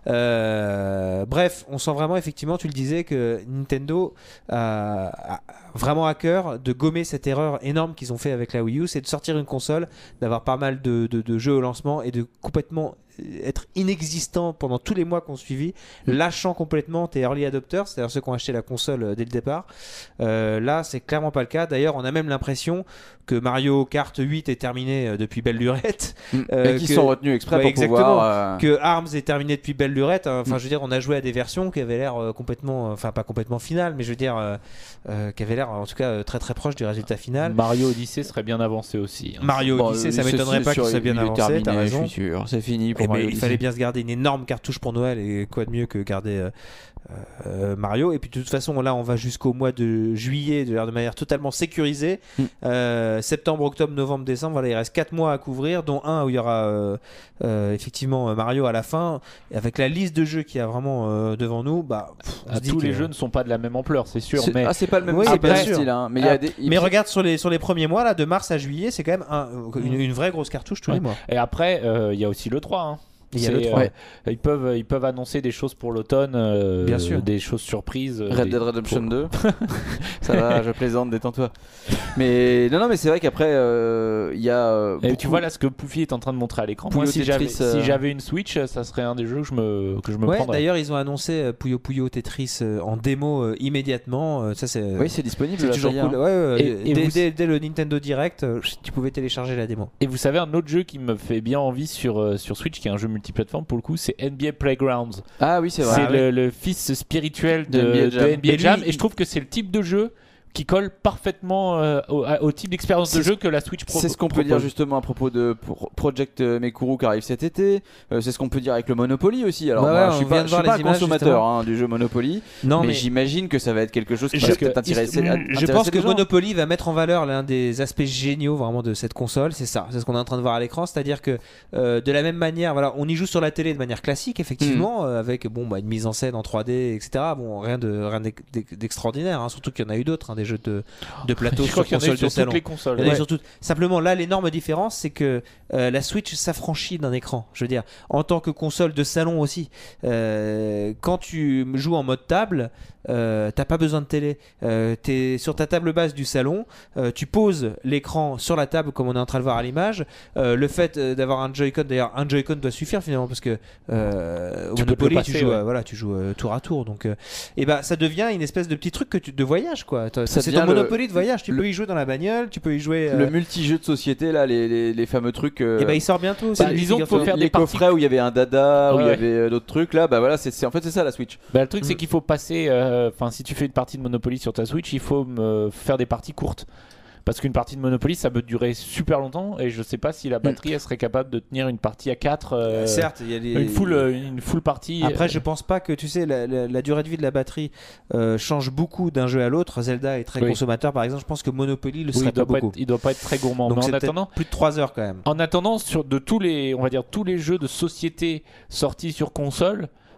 Euh, bref, on sent vraiment, effectivement, tu le disais, que Nintendo a, a vraiment à cœur de gommer cette erreur énorme qu'ils ont fait avec la Wii U, c'est de sortir une console, d'avoir pas mal de, de- de jeux au lancement et de complètement être inexistant pendant tous les mois qu'on suivi, lâchant complètement tes early adopters, c'est-à-dire ceux qui ont acheté la console euh, dès le départ. Euh, là, c'est clairement pas le cas. D'ailleurs, on a même l'impression que Mario Kart huit est terminé euh, depuis belle lurette. Euh, et qui que- sont retenus exprès Ouais, pour exactement. pouvoir. euh, Que Arms est terminé depuis belle lurette. Enfin, Mm. je veux dire, on a joué à des versions qui avaient l'air euh, complètement, euh, enfin pas complètement finales, mais je veux dire, euh, euh, qui avaient l'air en tout cas euh, très très proche du résultat final. Mario Odyssey serait bien avancé aussi. hein. Mario bon, Odyssey, euh, ça c'est- m'étonnerait pas sur- qu'il soit bien il est avancé. terminé, T'as raison. Je suis sûr, c'est fini pour Eh ben, Mario il Odyssey. fallait bien se garder une énorme cartouche pour Noël et quoi de mieux que garder euh, euh, Mario. Et puis de toute façon, là, on va jusqu'au mois de juillet de, de manière totalement sécurisée. Mm. Euh, septembre, octobre, novembre, décembre, voilà, il reste quatre mois à couvrir, dont un où il y aura euh, euh, effectivement Mario à la fin. Et avec la liste de jeux qu'il y a vraiment euh, devant nous, bah, pff, on Ah, se dit tous que- les jeux ne sont pas de la même ampleur, c'est sûr. C'est- Mais Ah, c'est pas le même, Oui, c'est bien pas le sûr. style, hein, mais il y Ah, a des. il- Mais regarde sur les, sur les premiers mois, là, de mars à juillet, c'est quand même un- une, une vraie grosse cartouche tous les Ouais. mois. et après, euh, il y a aussi le trois. hein. Il y a C'est, le trois. euh, ils peuvent ils peuvent annoncer des choses pour l'automne, euh, Bien sûr. des choses surprises. euh, Red des- Dead Redemption pour- deux. Ça va, je plaisante, détends-toi. Mais non, non, mais c'est vrai qu'après, euh, il y a. euh, Et beaucoup- tu vois là ce que Poufy est en train de montrer à l'écran. Moi, Puyo si j'avais Tetris, euh, si j'avais une Switch, ça serait un des jeux que je me que je me Ouais, prendrais. d'ailleurs, ils ont annoncé euh, Puyo Puyo Tetris euh, en démo euh, immédiatement. Euh, ça, c'est Oui, c'est disponible. c'est là, toujours ça y est, cool. hein. Ouais, ouais, Et- et dès, vous- dès- dès le Nintendo Direct, euh, tu pouvais télécharger la démo. Et vous savez un autre jeu qui me fait bien envie sur euh, sur Switch, qui est un jeu multiplateforme pour le coup, c'est N B A Playgrounds. Ah oui, c'est vrai. C'est Ah oui. le, le fils spirituel de, De N B A de Jam. N B A Mais Jam, lui, et je trouve que c'est le type de jeu qui colle parfaitement euh, au, à- au type d'expérience de C'est- jeu que la Switch propose. C'est ce qu'on peut dire justement à propos de Pro- Project Mekuru qui arrive cet été. Euh, c'est ce qu'on peut dire avec le Monopoly aussi. Alors Bah moi, ouais, je suis on pas, vient de je suis voir pas les un images, consommateur hein, du jeu Monopoly, Non, mais, mais, j'imagine que ça va être quelque chose qui Je- va peut-être intéresser. je intéresser pense que les gens. Monopoly va mettre en valeur l'un des aspects géniaux vraiment de cette console. C'est ça, c'est ce qu'on est en train de voir à l'écran. C'est-à-dire que euh, de la même manière, voilà, on y joue sur la télé de manière classique, effectivement, euh, avec bon, bah, une mise en scène en trois D, et cetera. Bon, rien de rien d'ex- d'extraordinaire. Hein, surtout qu'il y en a eu d'autres, hein, des jeux de, de plateau Je sur crois qu'il y en a eu console de sur salon. toutes les consoles. Il y en a eu Ouais. sur toutes. Simplement, là, l'énorme différence, c'est que euh, la Switch s'affranchit d'un écran. Je veux dire, en tant que console de salon aussi, euh, quand tu joues en mode table, euh, t'as pas besoin de télé. Euh, t'es sur ta table basse du salon, euh, tu poses l'écran sur la table comme on est en train de voir à l'image. Euh, le fait euh, d'avoir un Joy-Con, d'ailleurs, un Joy-Con doit suffire finalement parce que euh, au Tu peux te le Monopoly, passer, tu joues, ouais. euh, voilà, tu joues euh, tour à tour. Donc, euh, et ben, ça devient une espèce de petit truc que tu, de voyage, quoi. Ça C'est devient ton le- Monopoly de voyage. Tu le- peux y jouer dans la bagnole, tu peux y jouer. euh, Le multi-jeu de société là, les, les, les fameux trucs. euh, et ben, il sort bientôt. bah, c'est- disons qu'il faut figure-toi. faire les des parties- coffrets où il y avait un dada, où il y Ouais. avait euh, d'autres trucs là, bah voilà, c'est c'est- en fait c'est ça la Switch. Bah, le truc, c'est Mm. qu'il faut passer. euh, Enfin, si tu fais une partie de Monopoly sur ta Switch, il faut me faire des parties courtes. Parce qu'une partie de Monopoly, ça peut durer super longtemps, et je sais pas si la batterie elle serait capable de tenir une partie à quatre. euh, Certes, il y a des... Une full, euh, une full partie. Après, euh, je pense pas que tu sais la, la- la durée de vie de la batterie euh, change beaucoup d'un jeu à l'autre. Zelda est très Oui. consommateur, par exemple. Je pense que Monopoly le oui, serait il doit pas pas beaucoup. être, il doit pas être très gourmand. Donc Mais c'est en peut-être attendant, plus de trois heures quand même. en attendant, sur de tous les, on va dire tous les jeux de société sortis sur console,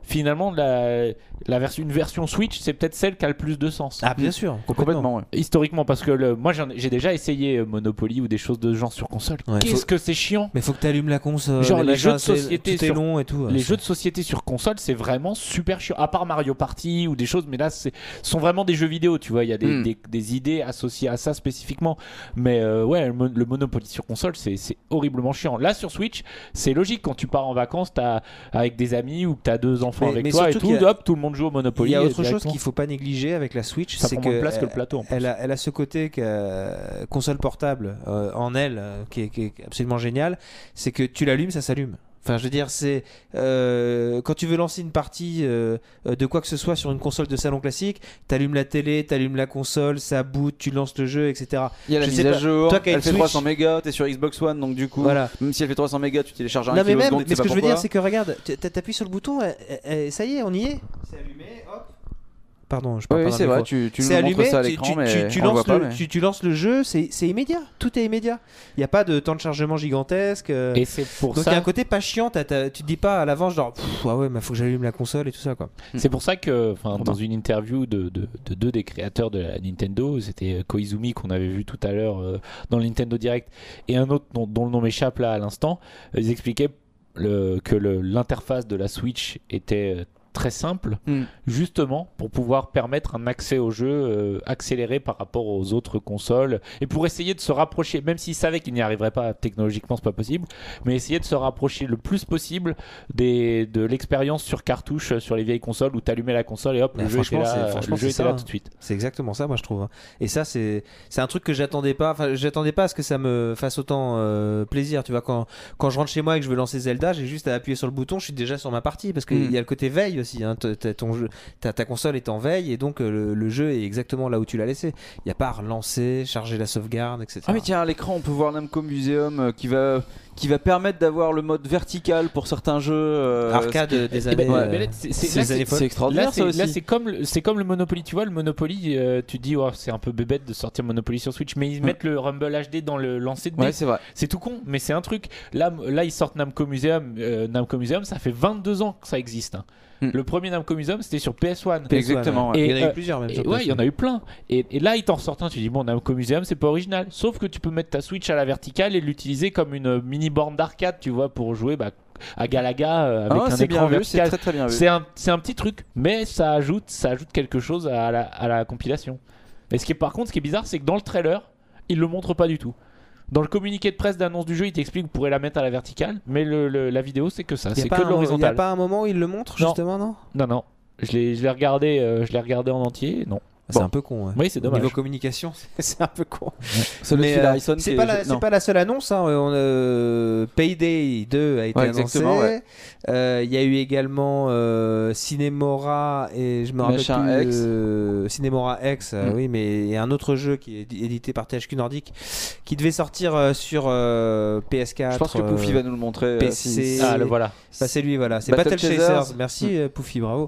finalement la, la version, une version Switch, c'est peut-être celle qui a le plus de sens. Ah bien sûr, Complètement, ouais. Historiquement, parce que le, moi j'en ai- j'ai déjà essayé euh, Monopoly ou des choses de ce genre sur console. Ouais, Qu'est-ce faut- que c'est chiant. Mais faut que tu allumes la console. Genre, les machins, jeux de c'est- société tout est sur- long et tout. Les c'est- jeux de société sur console, c'est vraiment super chiant. À part Mario Party ou des choses, mais là, c'est sont vraiment des jeux vidéo, tu vois. Il y a des, Mm. des, des idées associées à ça spécifiquement. Mais euh, ouais, le, mo- le Monopoly sur console, c'est c'est horriblement chiant. Là, sur Switch, c'est logique. Quand tu pars en vacances, t'as avec des amis ou que t'as deux enfants Mais- avec mais toi et surtout tout, qu'il y a- hop, tout le monde joue au Monopoly. Il y a euh, autre chose directement. qu'il faut pas négliger avec la Switch, Ça c'est prend moins que de place que le elle- plateau, en plus. Elle a, elle a ce côté que, euh, console portable euh, en elle euh, qui, est, qui est absolument génial, c'est que tu l'allumes, ça s'allume. Enfin, je veux dire, c'est euh, quand tu veux lancer une partie euh, euh, de quoi que ce soit sur une console de salon classique, t'allumes la télé, t'allumes la console, ça boot, tu lances le jeu, et cetera. Il y a la Je mise sais à pas, jour, toi qui as elle une fait Switch- trois cents mégas, t'es sur Xbox One, donc du coup, Voilà. même si elle fait trois cents mégas, tu télécharges un Non mais même, kiloseconde, tu mais sais ce pas que je veux dire, pourquoi. c'est que regarde, tu- t'appuies sur le bouton, et, et- et ça y est, on y est. C'est allumé, hop. Pardon, je parle Oui, pas oui, dans c'est le vrai, micro. tu, tu C'est nous montres allumé, ça à tu- l'écran, tu, mais tu, tu on le lances voit le, pas. mais- tu, tu lances le jeu, c'est c'est immédiat, tout est immédiat. Il n'y a pas de temps de chargement gigantesque. euh, Et c'est pour Donc il y a ça. un côté pas chiant, t'as- t'as- tu te dis pas à l'avance genre pff, ah ouais, mais faut que j'allume la console et tout ça quoi. C'est pour ça que, enfin, Trop dans bien. une interview de, de, de deux des créateurs de la Nintendo, c'était euh, Koizumi qu'on avait vu tout à l'heure euh, dans le Nintendo Direct, et un autre dont, dont le nom m'échappe là à l'instant, euh, ils expliquaient le, que le- l'interface de la Switch était euh, très simple, Hmm. justement pour pouvoir permettre un accès au jeu euh, accéléré par rapport aux autres consoles, et pour essayer de se rapprocher, même s'ils savaient qu'ils n'y arriveraient pas technologiquement, c'est pas possible, mais essayer de se rapprocher le plus possible des, de l'expérience sur cartouche euh, sur les vieilles consoles où t'allumais la console et hop, Mais le jeu était franchement, là, c'est- euh, franchement, le jeu c'est était ça, là hein. tout de suite. C'est exactement ça moi je trouve. hein. Et ça c'est c'est un truc que j'attendais pas, enfin j'attendais pas à ce que ça me fasse autant euh, plaisir, tu vois, quand quand je rentre chez moi et que je veux lancer Zelda, j'ai juste à appuyer sur le bouton, je suis déjà sur ma partie parce qu'il Mm. y a le côté veille aussi hein. T'as- t'as ton jeu, ta, ta console est en veille et donc euh, le, le jeu est exactement là où tu l'as laissé. Il y a pas à relancer, charger la sauvegarde, et cetera. Ah mais tiens, à l'écran on peut voir Namco Museum euh, qui va qui va permettre d'avoir le mode vertical pour certains jeux. euh, Arcade ce qui- des Eh ben, années. ouais, euh, mais là, c'est- c'est- c'est là, les années c'est- folles. C'est extraordinaire Là, ça c'est, aussi. là, c'est comme le, c'est comme le Monopoly, tu vois, le Monopoly, euh, tu te dis oh, c'est un peu bébête de sortir Monopoly sur Switch, mais ils Ouais. mettent le Rumble H D dans le lancer de dés. Ouais, c'est vrai. C'est tout con, mais c'est un truc. Là, là ils sortent Namco Museum. euh, Namco Museum, ça fait vingt-deux ans que ça existe. hein. Hmm. Le premier Namco Museum, c'était sur P S un. P S un, Exactement, ouais. ouais. Il y en a Et, eu euh, plusieurs même. Et sur ouais, P S un. il y en a eu plein. Et, et là, ils t'en sortent un, tu dis bon, Namco Museum, c'est pas original. Sauf que tu peux mettre ta Switch à la verticale et l'utiliser comme une mini borne d'arcade, tu vois, pour jouer bah, à Galaga euh, avec Ah, un c'est écran bien vu, c'est vertical. très très bien vu. C'est un, c'est un petit truc, mais ça ajoute, ça ajoute quelque chose à la, à la compilation. Et ce qui est, par contre, ce qui est bizarre, c'est que dans le trailer, ils le montrent pas du tout. Dans le communiqué de presse d'annonce du jeu, il t'explique que vous pourrez la mettre à la verticale, mais le, le- la vidéo, c'est que ça, Il y a c'est pas que un- de Il n'y a l'horizontale. pas un moment où il le montre Non. justement, non Non, non. Je l'ai, je l'ai regardé, euh, je l'ai regardé en entier. Non. C'est Bon. un peu con. ouais. Oui, c'est dommage. Niveau communication, c'est un peu con. C'est le Mais, Phil euh, Harrison c'est qui pas, est- la, c'est non. pas la seule annonce. Hein. On, euh, Payday deux a été Ouais, annoncé. exactement, ouais. Euh, Il y a eu également euh, Cinemora et je me rappelle Machin plus. X. euh, Cinemora X, euh, Mm. oui, mais il y a un autre jeu qui est édité par T H Q Nordic qui devait sortir euh, sur euh, P S quatre. Je pense que euh, Poufy va nous le montrer. euh, P si- C. Ah, le voilà. bah, c'est lui, voilà. C'est Battle Battle, Chasers. Chasers. Merci, euh, Poufy, bravo.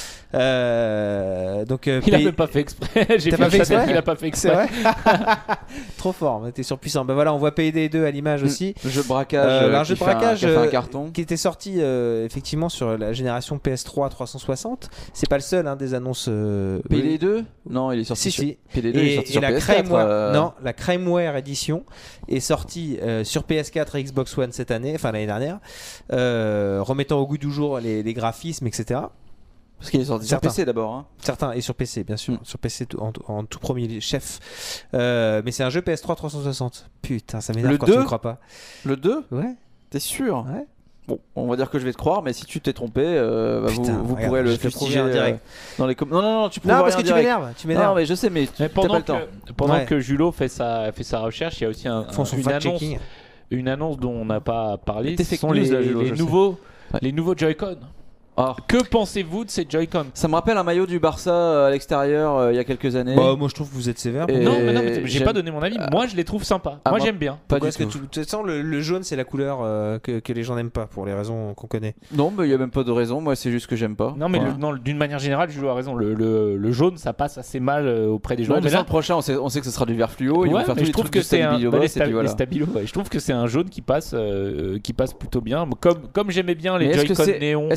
Euh, donc, euh, Il a Pay- même pas fait exprès. J'ai T'as fait pas fait le chat, exprès il a pas fait C'est exprès. vrai. Trop fort, t'es surpuissant. Ben voilà, on voit Payday deux à l'image Mm. aussi. Jeu de braquage. Euh, euh, un qui jeu de fait un- braquage, qui a fait un euh, carton. Qui était sorti euh, effectivement sur la génération P S trois trois cent soixante. C'est pas le seul hein, des annonces. Euh, P D deux Non, il est sorti Si, sur si. P D deux il est Et, sorti et sur la P S quatre. Crimeware, euh, non, la Crimeware Edition est sortie euh, sur P S quatre et Xbox One cette année, enfin l'année dernière, euh, remettant au goût du jour les, les graphismes, et cetera. Parce qu'il est sorti sur Certains. P C d'abord. hein. Certains, et sur P C, bien sûr. Mm. Sur P C tout- en, en tout premier chef. Euh, mais c'est un jeu P S trois trois cent soixante. Putain, ça m'énerve Le quand tu deux ne crois pas. Le deux Ouais, T'es sûr ouais. Bon, on va dire que je vais te croire, mais si tu t'es trompé, euh, bah, Putain, vous, vous regarde, pourrez le je te fustiger prouve en direct. euh, dans les com- Non, non, non, tu prouves Non, rien parce que tu direct. m'énerves. Tu Non, m'énerves. mais je sais, mais Mais t'as pendant pas le temps. que, pendant Ouais. que Julo fait sa, fait sa recherche, il y a aussi un, Ils font un- son une, annonce, fact-checking. une annonce dont on n'a pas parlé. T'es Ce fake sont news, les, là, Julo, les je le nouveaux, Ouais. les nouveaux Joy-Con. Ah. Que pensez-vous de ces Joy-Con? Ça me rappelle un maillot du Barça euh, à l'extérieur euh, il y a quelques années. Bah, moi je trouve que vous êtes sévère. Et- Non, mais non, mais j'ai j'aime- pas donné mon avis. Moi, je les trouve sympas. Ah, moi, moi- j'aime bien. Pas Pourquoi du est-ce que tout. tu- de toute façon, le, le jaune, c'est la couleur euh, que, que les gens n'aiment pas pour les raisons qu'on connaît. Non, mais il y a même pas de raison. Moi, c'est juste que j'aime pas. Non, mais Voilà. le- non, d'une manière générale, Julo a raison. Le, le- le jaune, ça passe assez mal euh, auprès des gens. Non, mais mais ça, là, le prochain, on sait, on sait que ce sera du vert fluo. Ils ouais, vont faire mais tous je les trouve trucs que du c'est un Stabilo bah, les, Boss et sta- puis voilà. les stabilos. Ouais. Je trouve que c'est un jaune qui passe, euh, qui passe plutôt bien. Comme comme j'aimais bien les Mais est-ce que Joy-Con c'est- néons Est-ce que c'est de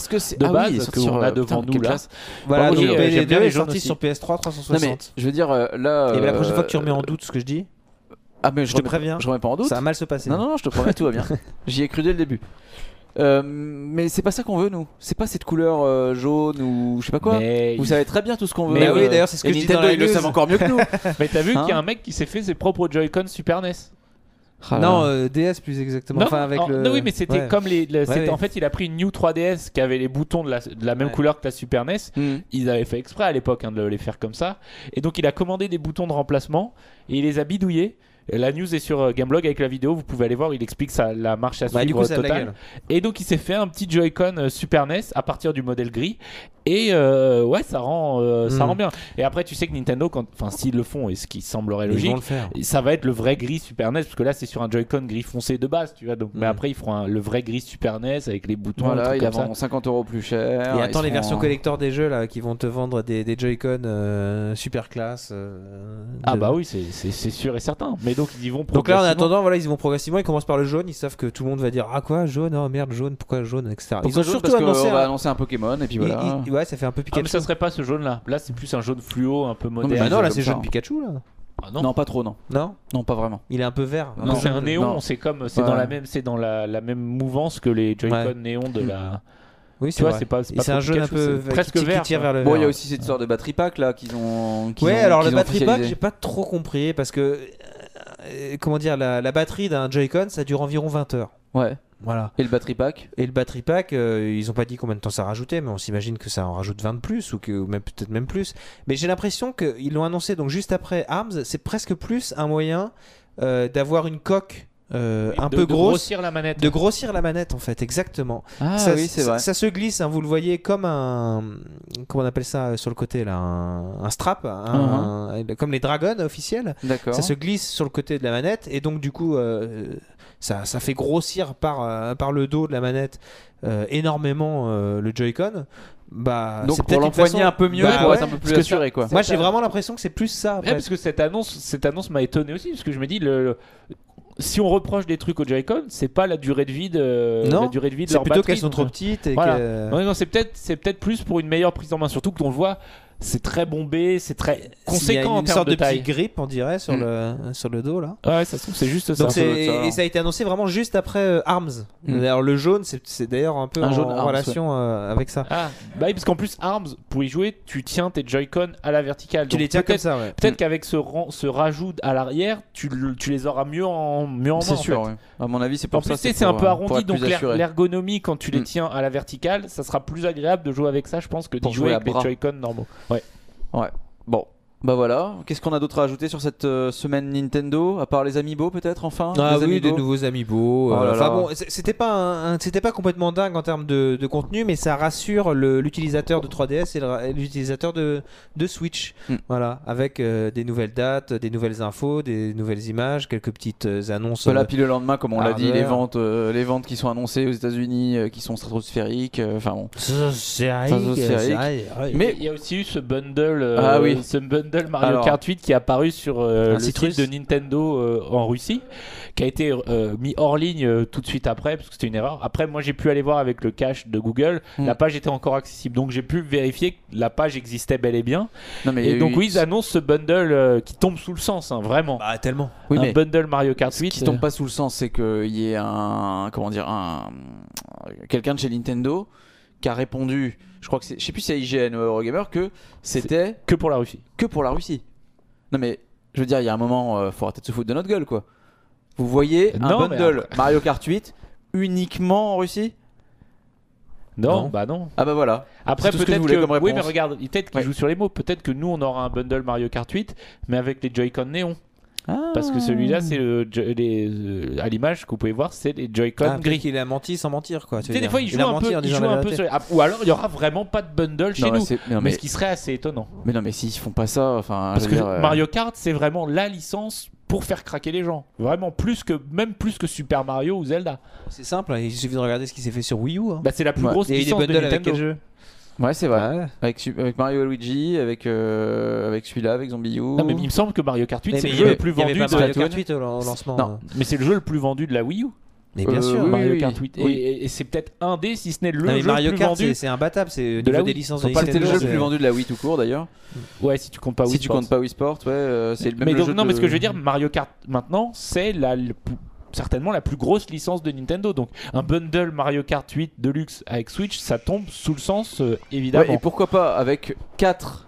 Ah base oui, il est sorti qu'on sur, a euh, devant putain, nous quelle là. classe. Voilà, Bon, donc oui, euh, P S j'aime bien deux les est jaunes sorti aussi. sur P S trois trois cent Non mais soixante. je veux dire euh, là. Et ben, la prochaine euh, fois que tu remets en doute ce que je dis, Ah mais je, je te remets- préviens. Je remets pas en doute. ça va mal se passer. Non non non, je te promets tout va bien. J'y ai cru dès le début. Euh, mais c'est pas ça qu'on veut nous. C'est pas cette couleur euh, jaune ou je sais pas quoi. Mais Vous savez très bien tout ce qu'on veut. Mais euh, oui, d'ailleurs, c'est ce que et je dis dans Nintendo la ils le news. savent encore mieux que nous. mais t'as vu Hein qu'il y a un mec qui s'est fait ses propres Joy-Con Super N E S. Non, euh, D S plus exactement. Non, Enfin, avec en- le... non, oui, mais c'était Ouais. comme les. le- c'était- ouais. En fait, il a pris une New trois D S qui avait les boutons de la, de la même Ouais. couleur que la Super N E S. Hmm. Ils avaient fait exprès à l'époque hein, de les faire comme ça. Et donc, il a commandé des boutons de remplacement et il les a bidouillés. La news est sur euh, Gameblog avec la vidéo, vous pouvez aller voir, il explique ça, la marche à Bah, du suivre coup, ça a de la totale. gueule. Et donc il s'est fait un petit Joy-Con euh, Super N E S à partir du modèle gris. Et euh, ouais, ça rend, euh, ça Mm. rend bien. Et après, tu sais que Nintendo, quand, enfin, s'ils le font, et ce qui semblerait Ils logique, vont le faire. ça va être le vrai gris Super N E S, parce que là, c'est sur un Joy-Con gris foncé de base, tu vois. Donc, mais Mm. après, ils feront un- le vrai gris Super N E S avec les boutons. un Voilà, truc il a comme ça. vendu cinquante euros plus cher. Et ils attends les seront- versions collector des jeux là qui vont te vendre des, des Joy-Con euh, super classe. euh, Ah de- bah oui, c'est- c'est c'est sûr et certain. Mais donc, ils y vont Donc là en progressivement. attendant voilà ils vont progressivement, ils commencent par le jaune, ils savent que tout le monde va dire ah quoi jaune, oh merde jaune, pourquoi jaune, et cetera. Pourquoi Ils ont jaune surtout parce annoncé qu'on va un- annoncer un Pokémon et puis ils- voilà. ils- ouais ça fait un peu Ah, Pikachu. mais ça serait pas ce jaune-là. Là, c'est plus un jaune fluo, un peu mais moderne. Bah non là comme c'est ça, jaune hein. Pikachu là. Ah Non. non. pas trop non. Non, Non, pas vraiment. il est un peu vert. Non, c'est un jaune. néon, non. c'est comme c'est Ouais. dans la même c'est dans la, la même mouvance que les Joy-Con Ouais. néon de la. Oui Tu c'est vois, vrai. c'est pas c'est Et pas c'est trop un jaune un Pikachu, peu c'est presque qui, qui vert. tire quoi. vers le Bon, il y a vert. aussi cette histoire de batterie pack là qu'ils ont. qu'ils Ouais, ont- alors qu'ils le ont battery pack, officialisé. j'ai pas trop compris parce que euh, comment dire, la, la batterie d'un Joy-Con ça dure environ vingt heures. Ouais. Voilà. Et le battery pack. Et le battery pack, euh, ils ont pas dit combien de temps ça rajoutait, mais on s'imagine que ça en rajoute vingt de plus ou que ou même peut-être même plus. Mais j'ai l'impression qu'ils l'ont annoncé donc juste après ARMS, c'est presque plus un moyen euh, d'avoir une coque euh, un de, peu de grosse. grossir la manette. De grossir la manette en fait, exactement. Ah ça, oui, c'est ça- vrai. ça se glisse, hein, vous le voyez comme un, comment on appelle ça euh, sur le côté là, un, un strap, un- un- comme les Dragons officiels. D'accord. Ça se glisse sur le côté de la manette et donc du coup euh, ça, ça fait grossir par, euh, par le dos de la manette euh, énormément euh, le Joy-Con. Bah, Donc c'est pour peut-être une l'empoigner façon- un peu mieux, Bah pour ouais, être un peu parce plus que assuré quoi. Moi j'ai vraiment l'impression que c'est plus ça. Ouais, après. parce que cette annonce, cette annonce m'a étonné aussi, parce que je me dis, le, le- si on reproche des trucs au Joy-Con, c'est pas la durée de vie de, Non, la durée de vie de c'est leur plutôt batterie, qu'elles sont donc, trop euh, petites et voilà. que... Ouais, non, c'est peut-être, c'est peut-être plus pour une meilleure prise en main, surtout que on le voit, c'est très bombé, c'est très Il y a conséquent en une termes sorte de, de taille. petit grip on dirait sur, Mm. le, sur le dos là. Ouais, ça se trouve, c'est juste ça. Donc ça doit c'est- être ça, et ça a été annoncé vraiment juste après euh, ARMS. Mm. D'ailleurs le jaune c'est c'est d'ailleurs un peu Un en jaune ARMS, relation euh, avec ça. Ah, bah oui, parce qu'en plus, ARMS, pour y jouer, tu tiens tes Joy-Con à la verticale. Tu Donc les tiens comme peut-être- ça ouais. Peut-être Mm. qu'avec ce, ran- ce rajout à l'arrière, tu, le- tu les auras mieux en, mieux en main. C'est en sûr. fait. ouais. À mon avis, c'est En pour plus, ça. tu sais, c'est un pour, peu euh, pour arrondi, être donc plus l'er- assuré. l'ergonomie, quand tu les Mm. tiens à la verticale, ça sera plus agréable de jouer avec ça, je pense, que Pour d'y jouer jouer à avec les bras. Joy-Con normaux. Ouais. Ouais. Bon. Bah voilà. Qu'est-ce qu'on a d'autre à ajouter sur cette euh, semaine Nintendo, à part les Amiibo peut-être enfin. Ah les oui, Amiibo des nouveaux amiibo. Oh euh, là Enfin là. bon, c- c'était pas un- un- c'était pas complètement dingue en termes de, de contenu, mais ça rassure le- l'utilisateur de trois D S et le- et l'utilisateur de, de Switch. Mm. Voilà, avec euh, des nouvelles dates, des nouvelles infos, des nouvelles images, quelques petites euh, annonces. Voilà, euh, puis le lendemain, comme on l'a dit, les hardware. ventes, euh, les ventes qui sont annoncées aux États-Unis, euh, qui sont stratosphériques. euh, Enfin bon. Stratosphérique, Stratosphérique. euh, ouais. Mais- il y a aussi eu ce bundle, euh, Ah oui. ce bundle Mario Alors. Kart huit qui est apparu sur euh, Un le site russe. site de Nintendo euh, en Russie, qui a été euh, mis hors ligne euh, tout de suite après, parce que c'était une erreur. Après, moi, j'ai pu aller voir avec le cache de Google, Mm. la page était encore accessible, donc j'ai pu vérifier que la page existait bel et bien. Non mais il y a Et donc eu- oui, ils annoncent ce bundle euh, qui tombe sous le sens, hein, vraiment. Bah tellement. Oui, un mais bundle Mario Kart ce huit. qui tombe pas sous le sens, c'est qu'il y ait un, comment dire, un, quelqu'un de chez Nintendo qui a répondu. Je crois que c'est, je sais plus si c'est I G N ou Eurogamer, que c'était que pour la Russie. que pour la Russie. Non mais je veux dire, il y a un moment, euh, faut arrêter de se foutre de notre gueule quoi. Vous voyez un Non, mais bundle Mario Kart huit uniquement en Russie? Non, Non. bah non. Ah bah voilà. Après, C'est tout ce que je peut-être voulais que, comme oui, mais réponse. regarde, peut-être qu'ils Ouais. jouent sur les mots. Peut-être que nous, on aura un bundle Mario Kart huit, mais avec les Joy-Con néon. Ah. Parce que celui-là, c'est le, jo- les, euh, à l'image que vous pouvez voir, c'est les Joy-Con Ah, gris. qu'il a menti sans mentir quoi. Tu sais, des fois, il joue a un menti peu, en il disant joue la un peu vérité. sur- ah, ou alors il y aura vraiment pas de bundle chez Non, mais nous. c'est- non, Mais mais, ce qui serait assez étonnant. mais non mais s'ils font pas ça, enfin. Parce je que veux dire, euh, Mario Kart, c'est vraiment la licence pour faire craquer les gens. Vraiment plus que, même plus que Super Mario ou Zelda. C'est simple, hein, il suffit de regarder ce qui s'est fait sur Wii U. Hein. Bah, c'est la plus Ouais. grosse Il y a eu des licence de bundles avec Nintendo. quel jeu Ouais, c'est vrai. Ouais. Avec, su- avec Mario et Luigi, avec, euh, avec celui-là, avec Zombie U. Non, mais il me semble que Mario Kart huit, Mais c'est mais le il y jeu avait- le plus il y avait vendu pas de Mario Splatoon. Kart huit au, au lancement. Non. hein. Mais c'est le jeu le plus vendu de la Wii U. Mais bien Euh, sûr. oui, Mario oui, Kart oui. huit. Et, Oui. et- et c'est peut-être un des, si ce n'est le Non, mais jeu Mario le plus Kart, vendu. c'est, c'est imbattable. C'est au de la niveau des Wii. licences Faut de pas C'était le Nintendo, jeu le c'est- plus vendu de la Wii tout court d'ailleurs. Ouais, si tu comptes pas Wii Si tu Sports. comptes pas Wii Sport, ouais, euh, c'est le même Mais le donc, jeu non, de- mais ce que je veux dire, Mario Kart maintenant, c'est la, le plus- certainement la plus grosse licence de Nintendo. Donc, un bundle Mario Kart huit Deluxe avec Switch, ça tombe sous le sens, euh, évidemment. Ouais, et pourquoi pas avec quatre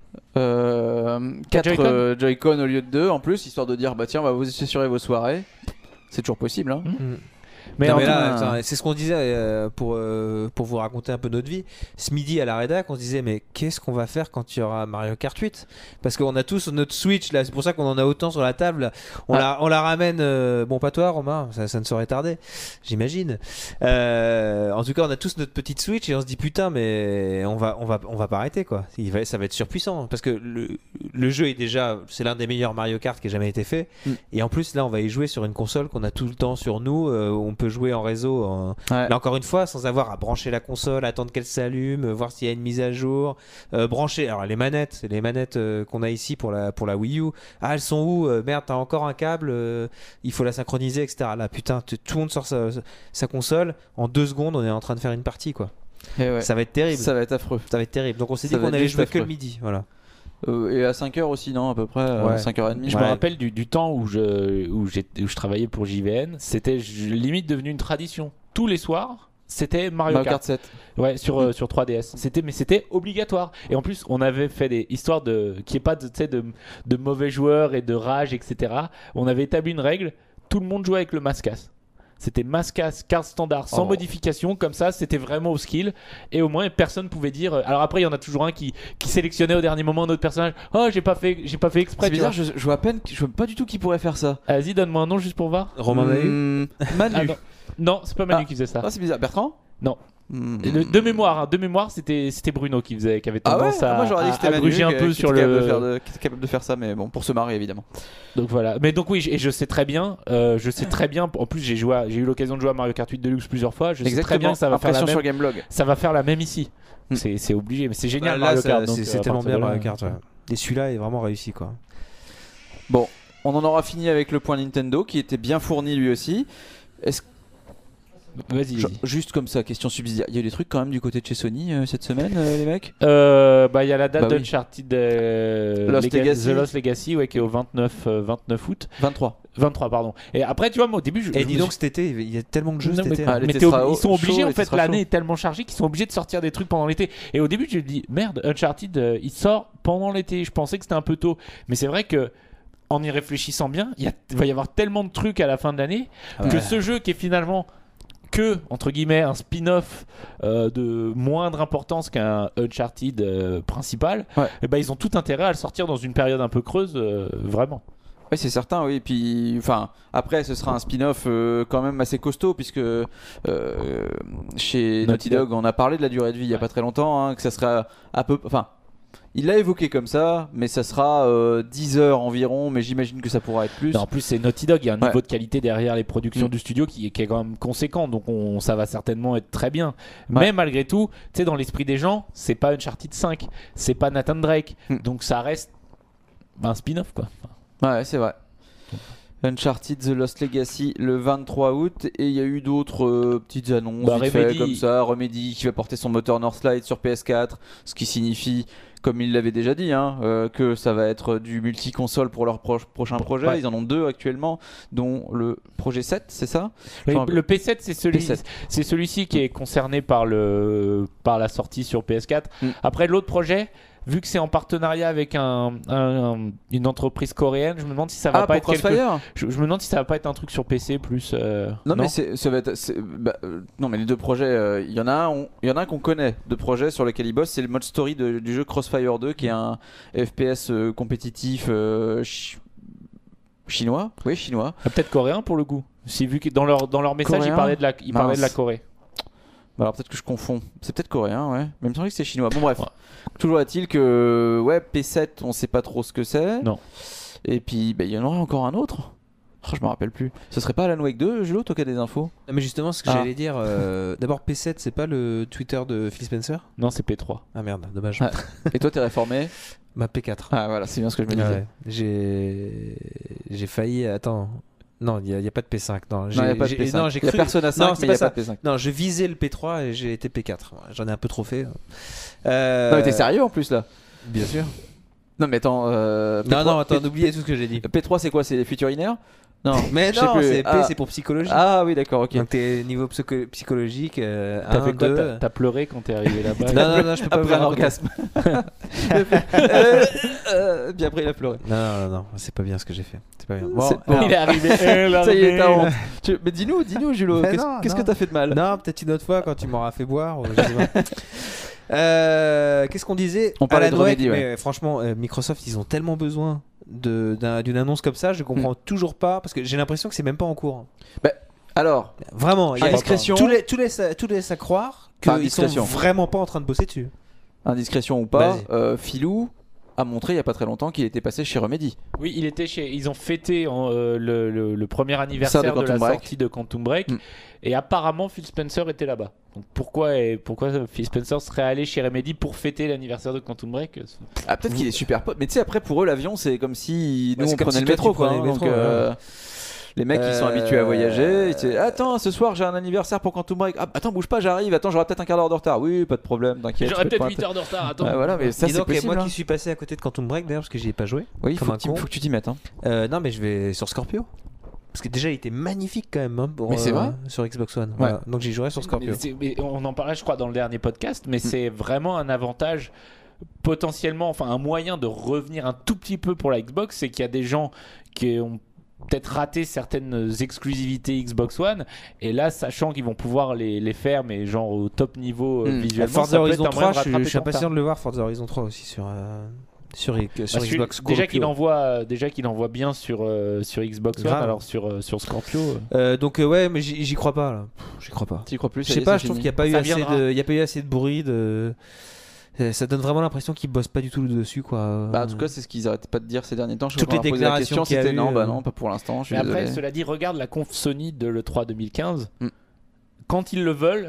euh, quatre Joy-Con euh, Joy-Con au lieu de deux en plus, histoire de dire bah tiens, on va vous assurer vos soirées. C'est toujours possible. Hein. Mm. mais Non, en mais tout- là, tout- attends, c'est ce qu'on disait euh, pour, euh, pour vous raconter un peu notre vie. Ce midi à la rédac, on se disait mais qu'est-ce qu'on va faire quand il y aura Mario Kart huit? Parce qu'on a tous notre Switch là, c'est pour ça qu'on en a autant sur la table. On, Ah. la, on la ramène, euh, bon pas toi Romain, ça, ça ne saurait tarder, j'imagine. Euh, en tout cas, on a tous notre petite Switch et on se dit putain mais on va, on va, on va pas arrêter quoi. Il va, ça va être surpuissant parce que le, le jeu est déjà, c'est l'un des meilleurs Mario Kart qui ait jamais été fait. Mm. Et en plus là, on va y jouer sur une console qu'on a tout le temps sur nous, euh, où on peut jouer en réseau. En... Ouais. Là encore une fois, sans avoir à brancher la console, attendre qu'elle s'allume, euh, voir s'il y a une mise à jour, euh, brancher. Alors les manettes, les manettes euh, qu'on a ici pour la pour la Wii U. Ah elles sont où Euh, Merde, t'as encore un câble. euh, il faut la synchroniser, et cetera. Là putain, t- tout le monde sort sa, sa console. En deux secondes, on est en train de faire une partie quoi. Et ouais. Ça va être terrible. Ça va être affreux. Ça va être terrible. Donc on s'est dit Ça va qu'on être allait juste jouer que affreux. le midi. Voilà. Euh, et à cinq heures aussi, non, à peu près, euh, Ouais. cinq heures trente. Je Ouais. me rappelle du, du temps où je, où, j'étais- où je travaillais pour J V N, c'était je- limite devenu une tradition. Tous les soirs, c'était Mario, Mario Kart. Kart sept. Ouais, sur, euh, sur trois D S. C'était, mais c'était obligatoire. Et en plus, on avait fait des histoires de, qu'il n'y ait pas de, tu sais, de, de mauvais joueurs et de rage, et cetera. On avait établi une règle, tout le monde jouait avec le Mascas. C'était Mascas, carte standard, sans Oh. modification, comme ça, c'était vraiment au skill. Et au moins, personne pouvait dire. euh, Alors après, il y en a toujours un qui, qui sélectionnait au dernier moment un autre personnage. Oh, j'ai pas fait, j'ai pas fait exprès. C'est tu bizarre, vois. je, je vois à peine, je vois pas du tout qui pourrait faire ça. Vas-y, donne-moi un nom juste pour voir. Romain Mahu Hmm, Manu. Ah, non. Non, c'est pas Manu Ah. qui faisait ça. Ah, c'est bizarre. Bertrand Non. Hmm. De, de mémoire, hein, de mémoire, c'était c'était Bruno qui faisait, qui avait Ah ouais tendance à, Moi j'aurais dit à- que c'était à Manu gruger un qui- peu qui sur était capable le. de faire de- qui était capable de faire ça, mais bon, pour se marrer évidemment. Donc voilà. Mais donc oui, j- et je sais très bien, euh, je sais très bien. En plus, j'ai joué, à- j'ai eu l'occasion de jouer à Mario Kart huit Deluxe plusieurs fois. Je sais très bien que ça va faire la Impression même. sur Gameblog. Ça va faire la même ici. Hmm. C'est c'est obligé, mais c'est génial Là, Mario ça- Kart. donc, c'est, euh, c'est à tellement partir bien de là, Mario Kart. Ouais. Et celui-là est vraiment réussi quoi. Bon, on en aura fini avec le point Nintendo qui était bien fourni lui aussi. Est-ce Vas-y. Genre, vas-y. juste comme ça, question subsidiaire. Il y a eu des trucs quand même du côté de chez Sony euh, cette semaine, euh, les mecs Euh, bah il y a la date Bah oui. d'Uncharted euh, Lost Lega- Legacy. The Lost Legacy, ouais, qui est au vingt-neuf, euh, vingt-neuf août, vingt-trois. vingt-trois pardon. Et après, tu vois, moi au début, je, Et je dis me donc cet été, il y a tellement de jeux Non, cet mais- été. Ah, hein. l'été mais t'es sera ob- haut- ils sont obligés chaud, en l'été fait, sera l'année chaud. est tellement chargée qu'ils sont obligés de sortir des trucs pendant l'été. Et au début je me dis merde, Uncharted euh, il sort pendant l'été. Je pensais que c'était un peu tôt, mais c'est vrai que en y réfléchissant bien, il y a- il va y avoir tellement de trucs à la fin de l'année Ah que ouais. ce jeu qui est finalement que entre guillemets un spin-off euh, de moindre importance qu'un Uncharted euh, principal, Ouais. et ben ils ont tout intérêt à le sortir dans une période un peu creuse, euh, vraiment. Oui, c'est certain, oui. Puis, enfin, après, ce sera un spin-off euh, quand même assez costaud, puisque euh, chez Naughty Naughty Dog, on a parlé de la durée de vie il y a pas très longtemps, hein, que ça sera à peu, enfin, il l'a évoqué comme ça, mais ça sera euh, dix heures environ, mais j'imagine que ça pourra être plus. Non, en plus, c'est Naughty Dog. Il y a un Ouais. niveau de qualité derrière les productions Mm. du studio qui, est- qui est quand même conséquent. Donc, on, ça va certainement être très bien. Ouais. Mais malgré tout, tu sais, dans l'esprit des gens, c'est pas Uncharted cinq, c'est pas Nathan Drake. Mm. Donc, ça reste un spin-off, quoi. Ouais, c'est vrai. Uncharted The Lost Legacy le vingt-trois août, et il y a eu d'autres euh, petites annonces Bah, vite fait, Remedy. comme ça. Remedy qui va porter son moteur Northlight sur P S quatre, ce qui signifie, comme il l'avait déjà dit, hein, euh, que ça va être du multi-console pour leur pro- prochain projet. Ouais. Ils en ont deux actuellement, dont le projet sept, c'est ça Oui, Genre- le P sept, c'est celui, P sept. c'est celui-ci qui est concerné par le, par la sortie sur P S quatre. Mm. Après, l'autre projet, vu que c'est en partenariat avec un, un- une entreprise coréenne, je me demande si ça va Ah, pas pour être quelque... Crossfire je, je me demande si ça va pas être un truc sur P C plus. euh, Non, mais c'est, ça va être. c'est- bah, euh, non, mais les deux projets, euh, il y en a un, on- il y en a un qu'on connaît de projets sur lesquels ils bossent. C'est le mode story de- du jeu Crossfire deux, qui est un F P S euh, compétitif euh, chi- chinois. Oui, chinois. Ah, peut-être coréen pour le coup. Si vu que dans leur dans leur message Coréen ils parlaient de la ils parlaient de la Mince. Corée. Bah, alors peut-être que je confonds. C'est peut-être coréen, ouais. Mais il me semblait que c'était chinois. Bon, bref. Ouais. Toujours est-il que ouais, P sept, on sait pas trop ce que c'est. Non. Et puis, bah, il y en aurait encore un autre. Oh, je me rappelle plus. Ce serait pas Alan Wake deux, Julo, toi qui as des infos? Non, mais justement, ce que Ah. j'allais dire, euh, d'abord P sept, c'est pas le Twitter de Phil Spencer? Non, c'est P trois. Ah merde, dommage. Ah. Et toi, t'es réformé? Ma P quatre. Ah, voilà, c'est bien ce que je me Ah disais. ouais. J'ai j'ai failli. Attends. Non, il n'y a, a pas de P cinq. Non, il n'y a pas de P cinq. Il y a Persona cinq, non, mais il n'y a pas de P cinq. Non, je visais le P trois et j'ai été P quatre. J'en ai un peu trop fait. Euh... Non, mais t'es sérieux en plus là? Bien sûr. Non, mais attends. Euh, non, non, attends, P... oubliez tout ce que j'ai dit. P trois, c'est quoi? C'est les futurs inaires? Non, mais non, c'est P, ah. c'est pour psychologie. Ah oui, d'accord, ok. Donc t'es niveau psycho- psychologique. Euh, t'as un, fait quoi? deux... T'as, t'as pleuré quand t'es arrivé là-bas? non, non, non, je peux pas après vous un orgasme. euh, euh, bien après, il a pleuré. Non, non, non, non, c'est pas bien ce que j'ai fait. C'est pas bien. Bon, c'est... bon. Il est arrivé. Ça y est, t'as honte. Tu... Mais dis-nous, dis-nous, Julo, mais qu'est-ce, non, qu'est-ce non. que t'as fait de mal? Non, peut-être une autre fois quand tu m'auras fait boire. Ou je sais pas. Euh, qu'est-ce qu'on disait? On parlait de Remedy, ouais. Mais franchement, euh, Microsoft, ils ont tellement besoin de, d'un, d'une annonce comme ça, je comprends mm. toujours pas parce que j'ai l'impression que c'est même pas en cours. Bah, alors, vraiment, il y a indiscrétion. Tout, les, tout, laisse, tout laisse à croire qu'ils sont vraiment pas en train de bosser dessus. Indiscrétion ou pas, euh, Philou a montré il y a pas très longtemps qu'il était passé chez Remedy. Oui, il était chez. Ils ont fêté en, euh, le, le, le premier anniversaire de, de la Break. sortie de Quantum Break, mm. et apparemment Phil Spencer était là-bas. Donc pourquoi et pourquoi Phil Spencer serait allé chez Remedy pour fêter l'anniversaire de Quantum Break? Ah, peut-être qu'il est super pote, mais tu sais, après pour eux l'avion c'est comme si nous ouais, on prenait si le métro quoi. Hein, le métro, donc, euh, ouais. Les mecs euh... ils sont habitués à voyager. Ils disent, attends, ce soir j'ai un anniversaire pour Quantum Break. Ah, attends, bouge pas, j'arrive. Attends, j'aurai peut-être un quart d'heure de retard. Oui, pas de problème, t'inquiète. J'aurais peut-être huit heures de retard. Attends. Ah, voilà, mais ça dis c'est donc, possible. Moi hein. qui suis passé à côté de Quantum Break d'ailleurs parce que j'y ai pas joué. Oui, il faut, faut que tu t'y mettes. Hein. Euh, non, mais je vais sur Scorpio. Parce que déjà il était magnifique quand même hein, pour, mais c'est vrai euh, sur Xbox One. Ouais. Voilà. Donc j'y jouerai sur Scorpio. Mais mais on en parlait je crois dans le dernier podcast, mais mm. c'est vraiment un avantage potentiellement, enfin un moyen de revenir un tout petit peu pour la Xbox, c'est qu'il y a des gens qui ont peut-être raté certaines exclusivités Xbox One, et là sachant qu'ils vont pouvoir les, les faire mais genre au top niveau mm. visuellement, Forza Horizon trois, je, je suis impatient de le voir. Forza Horizon trois aussi sur euh... Sur, sur bah, Xbox déjà qu'il envoie déjà qu'il envoie bien sur euh, sur Xbox One, alors sur euh, sur Scorpio euh, donc euh, ouais mais j'y, j'y crois pas là. J'y crois pas. T'y crois plus? Je sais pas, je trouve qu'il y a pas eu assez de il y a pas eu assez de bruit de ça donne vraiment l'impression qu'ils bossent pas du tout dessus quoi. Bah en tout cas c'est ce qu'ils arrêtaient pas de dire ces derniers temps. Je Toutes les déclarations la c'était eu, non bah non pas pour l'instant. Mais désolé. après cela dit, regarde la conf Sony de l'E trois deux mille quinze. Mm. Quand ils le veulent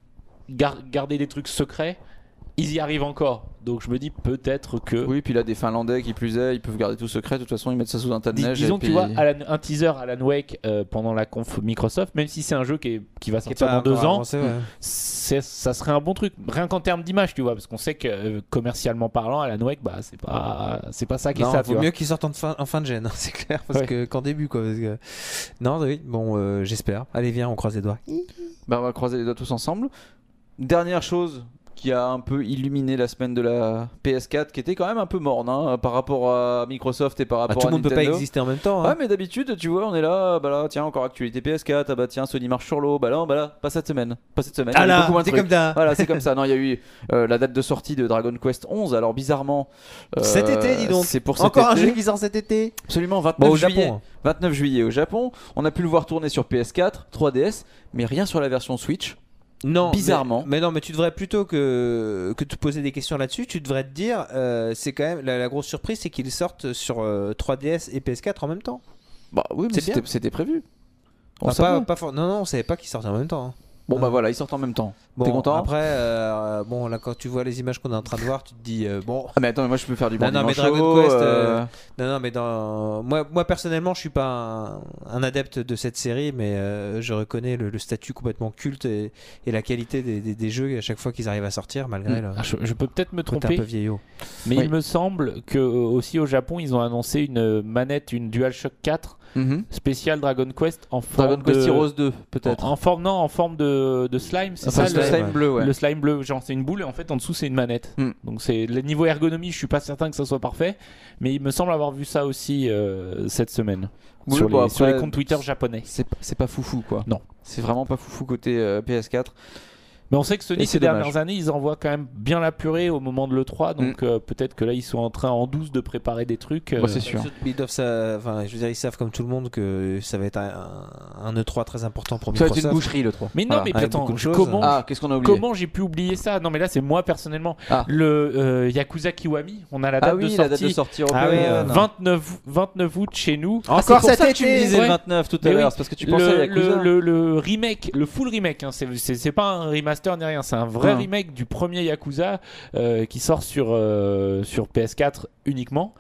gar- garder des trucs secrets, ils y arrivent encore. Donc je me dis peut-être que... Oui, puis là, des Finlandais qui plus est, ils peuvent garder tout secret. De toute façon, ils mettent ça sous un tas de neige. Dis- disons et que puis... tu vois, Alan, un teaser Alan Wake euh, pendant la conf Microsoft, même si c'est un jeu qui, est, qui va sortir dans deux ans, avancé, ouais. c'est, ça serait un bon truc. Rien qu'en termes d'image, tu vois, parce qu'on sait que euh, commercialement parlant, Alan Wake, bah, c'est pas, c'est pas ça qui est ça. Il vaut mieux qu'il sorte en fin, en fin de gêne, c'est clair, parce ouais. que, qu'en début. Quoi, parce que... Non, oui, bon, euh, j'espère. Allez, viens, on croise les doigts. Bah, on va croiser les doigts tous ensemble. Dernière chose qui a un peu illuminé la semaine de la P S quatre, qui était quand même un peu morne hein, par rapport à Microsoft et par rapport bah, à Nintendo. Tout le monde peut pas exister en même temps. Hein. Ouais, mais d'habitude, tu vois, on est là, bah là, tiens, encore actualité P S quatre, ah bah tiens, Sony marche sur l'eau, bah là, bah là, pas cette semaine, pas cette semaine. Ah là, c'est comme ça. Voilà, c'est comme ça. Non, il y a eu euh, la date de sortie de Dragon Quest onze. Alors bizarrement, euh, cet été, dis donc. C'est pour cet encore été. un jeu qui sort cet été. Absolument, vingt-neuf bon, au juillet. Japon. vingt-neuf juillet au Japon. On a pu le voir tourner sur P S quatre, trois D S, mais rien sur la version Switch. Non, bizarrement. Mais, mais non, mais tu devrais plutôt que que te poser des questions là-dessus, tu devrais te dire, euh, c'est quand même la, la grosse surprise, c'est qu'ils sortent sur euh, trois D S et P S quatre en même temps. Bah oui, mais c'était, c'était prévu. On enfin, pas, pas, non, non, on savait pas qu'ils sortaient en même temps. Hein. Bon, bah voilà, ils sortent en même temps. Bon, T'es content? Après, euh, bon, là, quand tu vois les images qu'on est en train de voir, tu te dis, euh, bon. Ah, mais attends, moi je peux faire du bon non, non, mais Dragon Quest. Euh... Non, non, mais dans... moi, moi, personnellement, je suis pas un, un adepte de cette série, mais euh, je reconnais le, le statut complètement culte et, et la qualité des, des, des jeux à chaque fois qu'ils arrivent à sortir, malgré. Mmh. Le... Je, je peux peut-être me tromper. Un peu vieillot. Mais oui. il me semble que aussi au Japon, ils ont annoncé une manette, une DualShock quatre. Mmh. Spécial Dragon Quest en forme Dragon Quest de... Heroes deux peut-être en, en forme non en forme de, de slime c'est enfin, ça le le slime bleu ouais. Le slime bleu genre c'est une boule et en fait en dessous c'est une manette mm. Donc c'est le niveau ergonomie je suis pas certain que ça soit parfait mais il me semble avoir vu ça aussi euh, cette semaine oui, sur, bon, les, après, sur les comptes Twitter japonais. C'est, c'est pas foufou quoi. Non, c'est vraiment pas foufou côté euh, P S quatre. Mais on sait que Sony ces dommage. dernières années ils envoient quand même bien la purée au moment de l'E trois donc mm. euh, peut-être que là ils sont en train en douce de préparer des trucs euh... bah, c'est sûr. Ils doivent ça, enfin je veux dire ils savent comme tout le monde que ça va être un, un E trois très important pour ça Microsoft. Ça va être une boucherie l'E trois. Mais non voilà. mais attends comment ah, qu'est-ce qu'on a oublié comment j'ai pu oublier ça? Non mais là c'est moi personnellement ah. le euh, Yakuza Kiwami on a la date ah, oui, de sortie, la date de sortie ah, oui, euh, vingt-neuf, vingt-neuf août chez nous. Encore ah, cet été. Tu me disais ouais. le vingt-neuf tout à l'heure oui. C'est parce que tu pensais le, à Yakuza. Le, le, le remake le full remake hein, c'est, c'est, c'est pas un remaster ni rien c'est un vrai ah. remake du premier Yakuza euh, qui sort sur, euh, sur P S quatre uniquement. Ouais.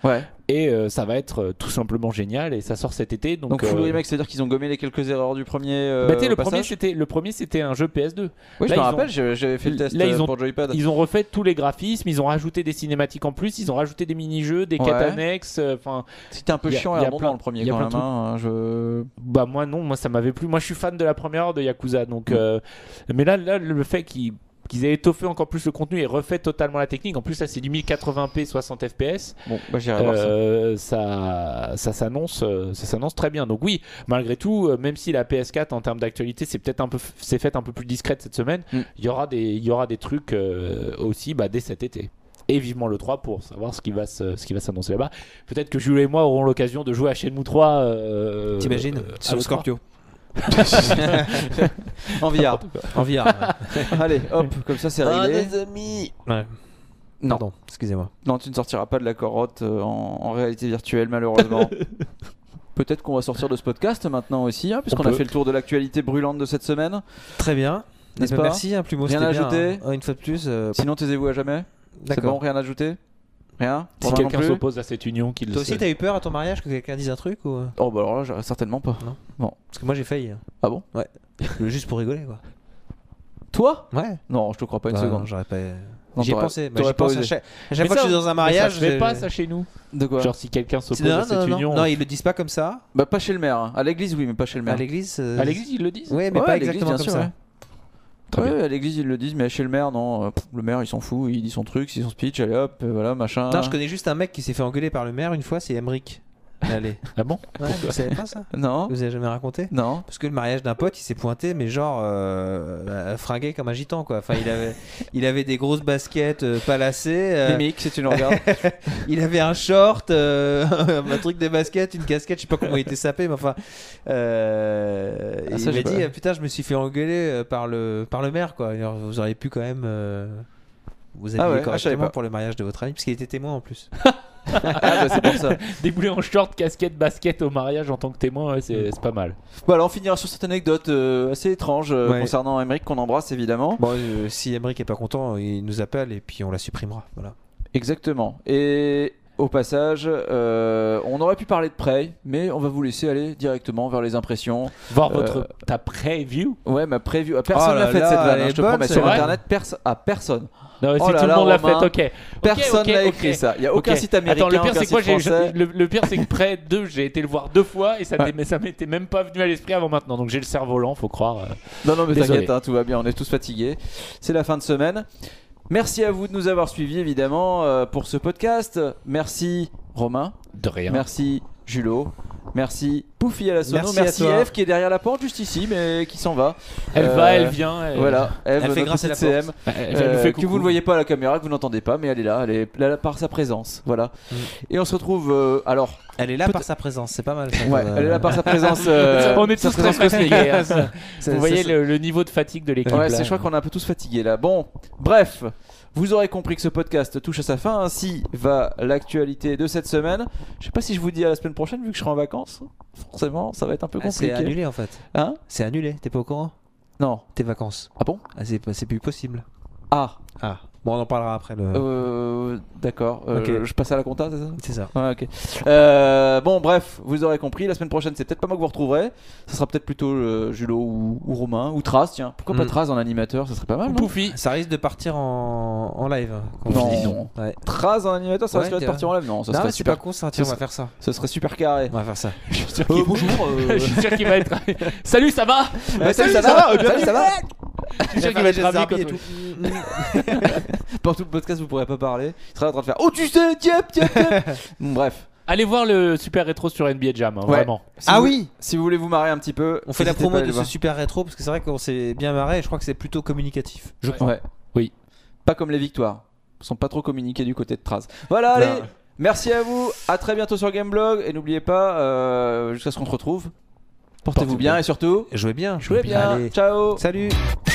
Et euh, ça va être euh, tout simplement génial et ça sort cet été. Donc, Donc full euh, remake, c'est-à-dire qu'ils ont gommé les quelques erreurs du premier. Euh, bah, t'sais, le, au premier, passage c'était, le premier c'était un jeu P S deux. Oui, Là, je me ils rappelle, ont- j'ai- j'avais fait le test Là, ils euh, ont- pour Joypad. Ils ont refait tous les graphismes, ils ont rajouté des cinématiques en plus, ils ont rajouté des mini-jeux, des quêtes Ouais. annexes. Enfin, C'était un peu y a- chiant y et a redondant plein- le premier y a quand plein même. de trucs. hein, je... bah moi non, moi ça m'avait plu. Moi je suis fan de la première heure de Yakuza, donc. Mm. euh, mais là, là, le fait qu'ils qu'ils aient étoffé encore plus le contenu et refait totalement la technique. En plus là c'est du mille quatre-vingts p soixante F P S. Bon, bah j'irai voir ça. Euh, ça, ça s'annonce, euh, ça s'annonce très bien. Donc oui, malgré tout, euh, même si la P S quatre en termes d'actualité c'est peut-être un peu, c'est faite un peu plus discrète cette semaine, il Mm. y aura des, il y aura des trucs euh, aussi bah, dès cet été. Et vivement le trois pour savoir ce qui va se, ce qui va s'annoncer là-bas. Peut-être que Jules et moi aurons l'occasion de jouer à Shenmue trois. Euh, T'imagines euh, à sur l'E trois. Scorpio. En V R. En V R. Allez, hop, comme ça c'est réglé. amis. Ouais. Non. Pardon, excusez-moi. Non, tu ne sortiras pas de la corotte euh, en, en réalité virtuelle, malheureusement. Peut-être qu'on va sortir de ce podcast maintenant aussi, hein, puisqu'on On a peut. fait le tour de l'actualité brûlante de cette semaine. Très bien. N'est-ce Eh ben, pas merci, un plumeau, Rien c'était à bien, ajouter hein. Une fois de plus. euh, Sinon, taisez-vous à jamais. C'est D'accord. bon, rien à ajouter Rien Si Romain non quelqu'un plus s'oppose à cette union, qu'il Toi aussi, se- t'as eu peur à ton mariage que quelqu'un dise un truc ou... Oh, bah alors là, j'aurais certainement pas. Parce que moi j'ai failli. hein. Ah bon Ouais. Juste pour rigoler quoi. Toi Ouais. Non, je te crois pas une Bah, seconde. non, j'aurais pas. Non, J'y ai t'aurais- pensé. Bah, t'aurais j'y pas pense à osé. chaque, à chaque Mais fois ça, que je suis dans un mais mariage. ça se fait je- pas ça chez nous. De quoi Genre si quelqu'un s'oppose Non, à non, cette non, union. non, ils le disent pas comme ça. Bah, pas chez le maire. hein. À l'église, oui, mais pas chez le maire. À l'église. euh, À l'église ils le disent. Ouais, mais Ouais, pas à l'église, exactement bien comme sûr, ça. ouais. Très Ouais, bien. à l'église ils le disent, mais chez le maire, non. euh, pff, le maire il s'en fout, il dit son truc, c'est son speech, allez hop, euh, voilà, machin. Non, je connais juste un mec qui s'est fait engueuler par le maire une fois, c'est Emric. Allez. Ah bon? Ouais, vous savez pas ça? Non, Vous avez jamais raconté? non. Parce que le mariage d'un pote, il s'est pointé, mais genre euh, euh, fringué comme un gitan quoi. Enfin, il avait, il avait des grosses baskets euh, pas lacées. euh, Mimique, si tu nous regardes. il avait un short, euh, un truc de basket, une casquette, je sais pas comment il était sapé, mais enfin. Euh, Ah, il ça, m'a j'ai dit pas- ah, putain, je me suis fait engueuler euh, par le, par le maire quoi. Alors, vous auriez pu quand même. euh, vous habiller Ah ouais, ah, je savais correctement pas. pour le mariage de votre ami, parce qu'il était témoin en plus. Ah, bah, c'est pour ça. Débouler en short, casquette, basket au mariage en tant que témoin, ouais, c'est c'est pas mal. Voilà, on finira sur cette anecdote euh, assez étrange euh, Ouais. concernant Emmerich qu'on embrasse évidemment. Bon, euh, si Emric est pas content, il nous appelle et puis on la supprimera. Voilà. Exactement. Et au passage, euh, on aurait pu parler de Prey, mais on va vous laisser aller directement vers les impressions. Voir Euh, votre ta preview. Ouais, ma preview. Personne Oh n'a là fait là, cette vanne, elle hein, est je te bonne, promets. c'est Sur vrai internet, perso- ah, personne. Non, mais Oh si là tout là, le monde l'a Romain. fait, ok. Ok, Personne ok, n'a ok. écrit ça. Il n'y a aucun Ok. site américain, Attends, le pire aucun c'est site quoi j'ai- français. je- le, le pire c'est que Prey deux, j'ai été le voir deux fois et ça Ouais. m'est- ça m'était même pas venu à l'esprit avant maintenant. Donc j'ai le cerveau lent, faut croire. euh. Non, non, mais Désolé. t'inquiète, hein, tout va bien, on est tous fatigués. C'est la fin de semaine. Merci à vous de nous avoir suivis, évidemment, euh, pour ce podcast. Merci Romain. De rien. Merci Julot. Merci Poufi à la sono. Merci à Merci toi. Eve qui est derrière la porte, juste ici, mais qui s'en va. Elle Euh, va, elle vient. Elle... Voilà, Eve, Elle fait notre grâce à petite la C M. porte. Elle, elle Euh, nous fait que coucou. vous ne voyez pas à la caméra, que vous n'entendez pas, mais elle est là, elle est là par sa présence. Voilà. Mm. Et on se retrouve. euh, alors, Elle est là Peut- par sa présence, c'est pas mal. ça, ouais, comme, elle est euh, là par sa présence. euh, On est sa tous très présence cosmique. fatigués. hein. ça- Vous voyez ça- le, le niveau de fatigue de l'équipe. Ouais, là. c'est, je crois qu'on est un peu tous fatigués là. Bon, bref, vous aurez compris que ce podcast touche à sa fin. Ainsi va l'actualité de cette semaine. Je sais pas si je vous dis à la semaine prochaine vu que je serai en vacances. Forcément, ça va être un peu Ah, c'est compliqué. annulé en fait. Hein C'est annulé, t'es pas au courant? Non. Tes vacances. Ah bon? Ah, c'est, pas- c'est plus possible. Ah. Ah. Bon, on en parlera après. Le... Euh, d'accord. Euh, Ok. Je passe à la compta, c'est ça? C'est ça. Ouais, ok. Euh, bon, bref, vous aurez compris. La semaine prochaine, c'est peut-être pas moi que vous retrouverez. Ça sera peut-être plutôt euh, Julot ou, ou Romain ou Traz. Tiens, pourquoi pas Mm. Traz en animateur? Ça serait pas mal, non? Poufi. Ça risque de partir en, en live. quand Non. on dit non. Ouais. Traz en animateur, ça Ouais, risquerait de t'es partir en live? Non, ça Non, serait mais c'est super. pas con ça. Tiens, Ce on va faire ça. Ce serait super carré. On va faire ça. Je suis sûr Euh, qu'il bonjour. euh, je suis sûr qu'il va être. Salut, ça va? Ouais, salut, ça va? Salut, ça va? Je suis sûr qu'il va être ravi quand et on- tout. Pendant tout le podcast, vous pourrez pas parler. Il sera en train de faire. Oh, tu sais, tiens, tiens, tiens. Bon, bref. Allez voir le super rétro sur N B A Jam, hein, Ouais. vraiment. Si Ah vous- oui. Si vous voulez vous marrer un petit peu, On fait la n'hésitez promo pas à de aller ce voir. super rétro parce que c'est vrai qu'on s'est bien marré et je crois que c'est plutôt communicatif. Je crois. Ouais. Oui. Pas comme les victoires. Ils sont pas trop communiqués du côté de Traz. Voilà, allez. Non. Merci à vous. À très bientôt sur Gameblog. Et n'oubliez pas, euh, jusqu'à ce qu'on se retrouve, portez-vous Portez-vous bien bien. et surtout, Jouez bien. jouez bien. Allez. Ciao. Salut.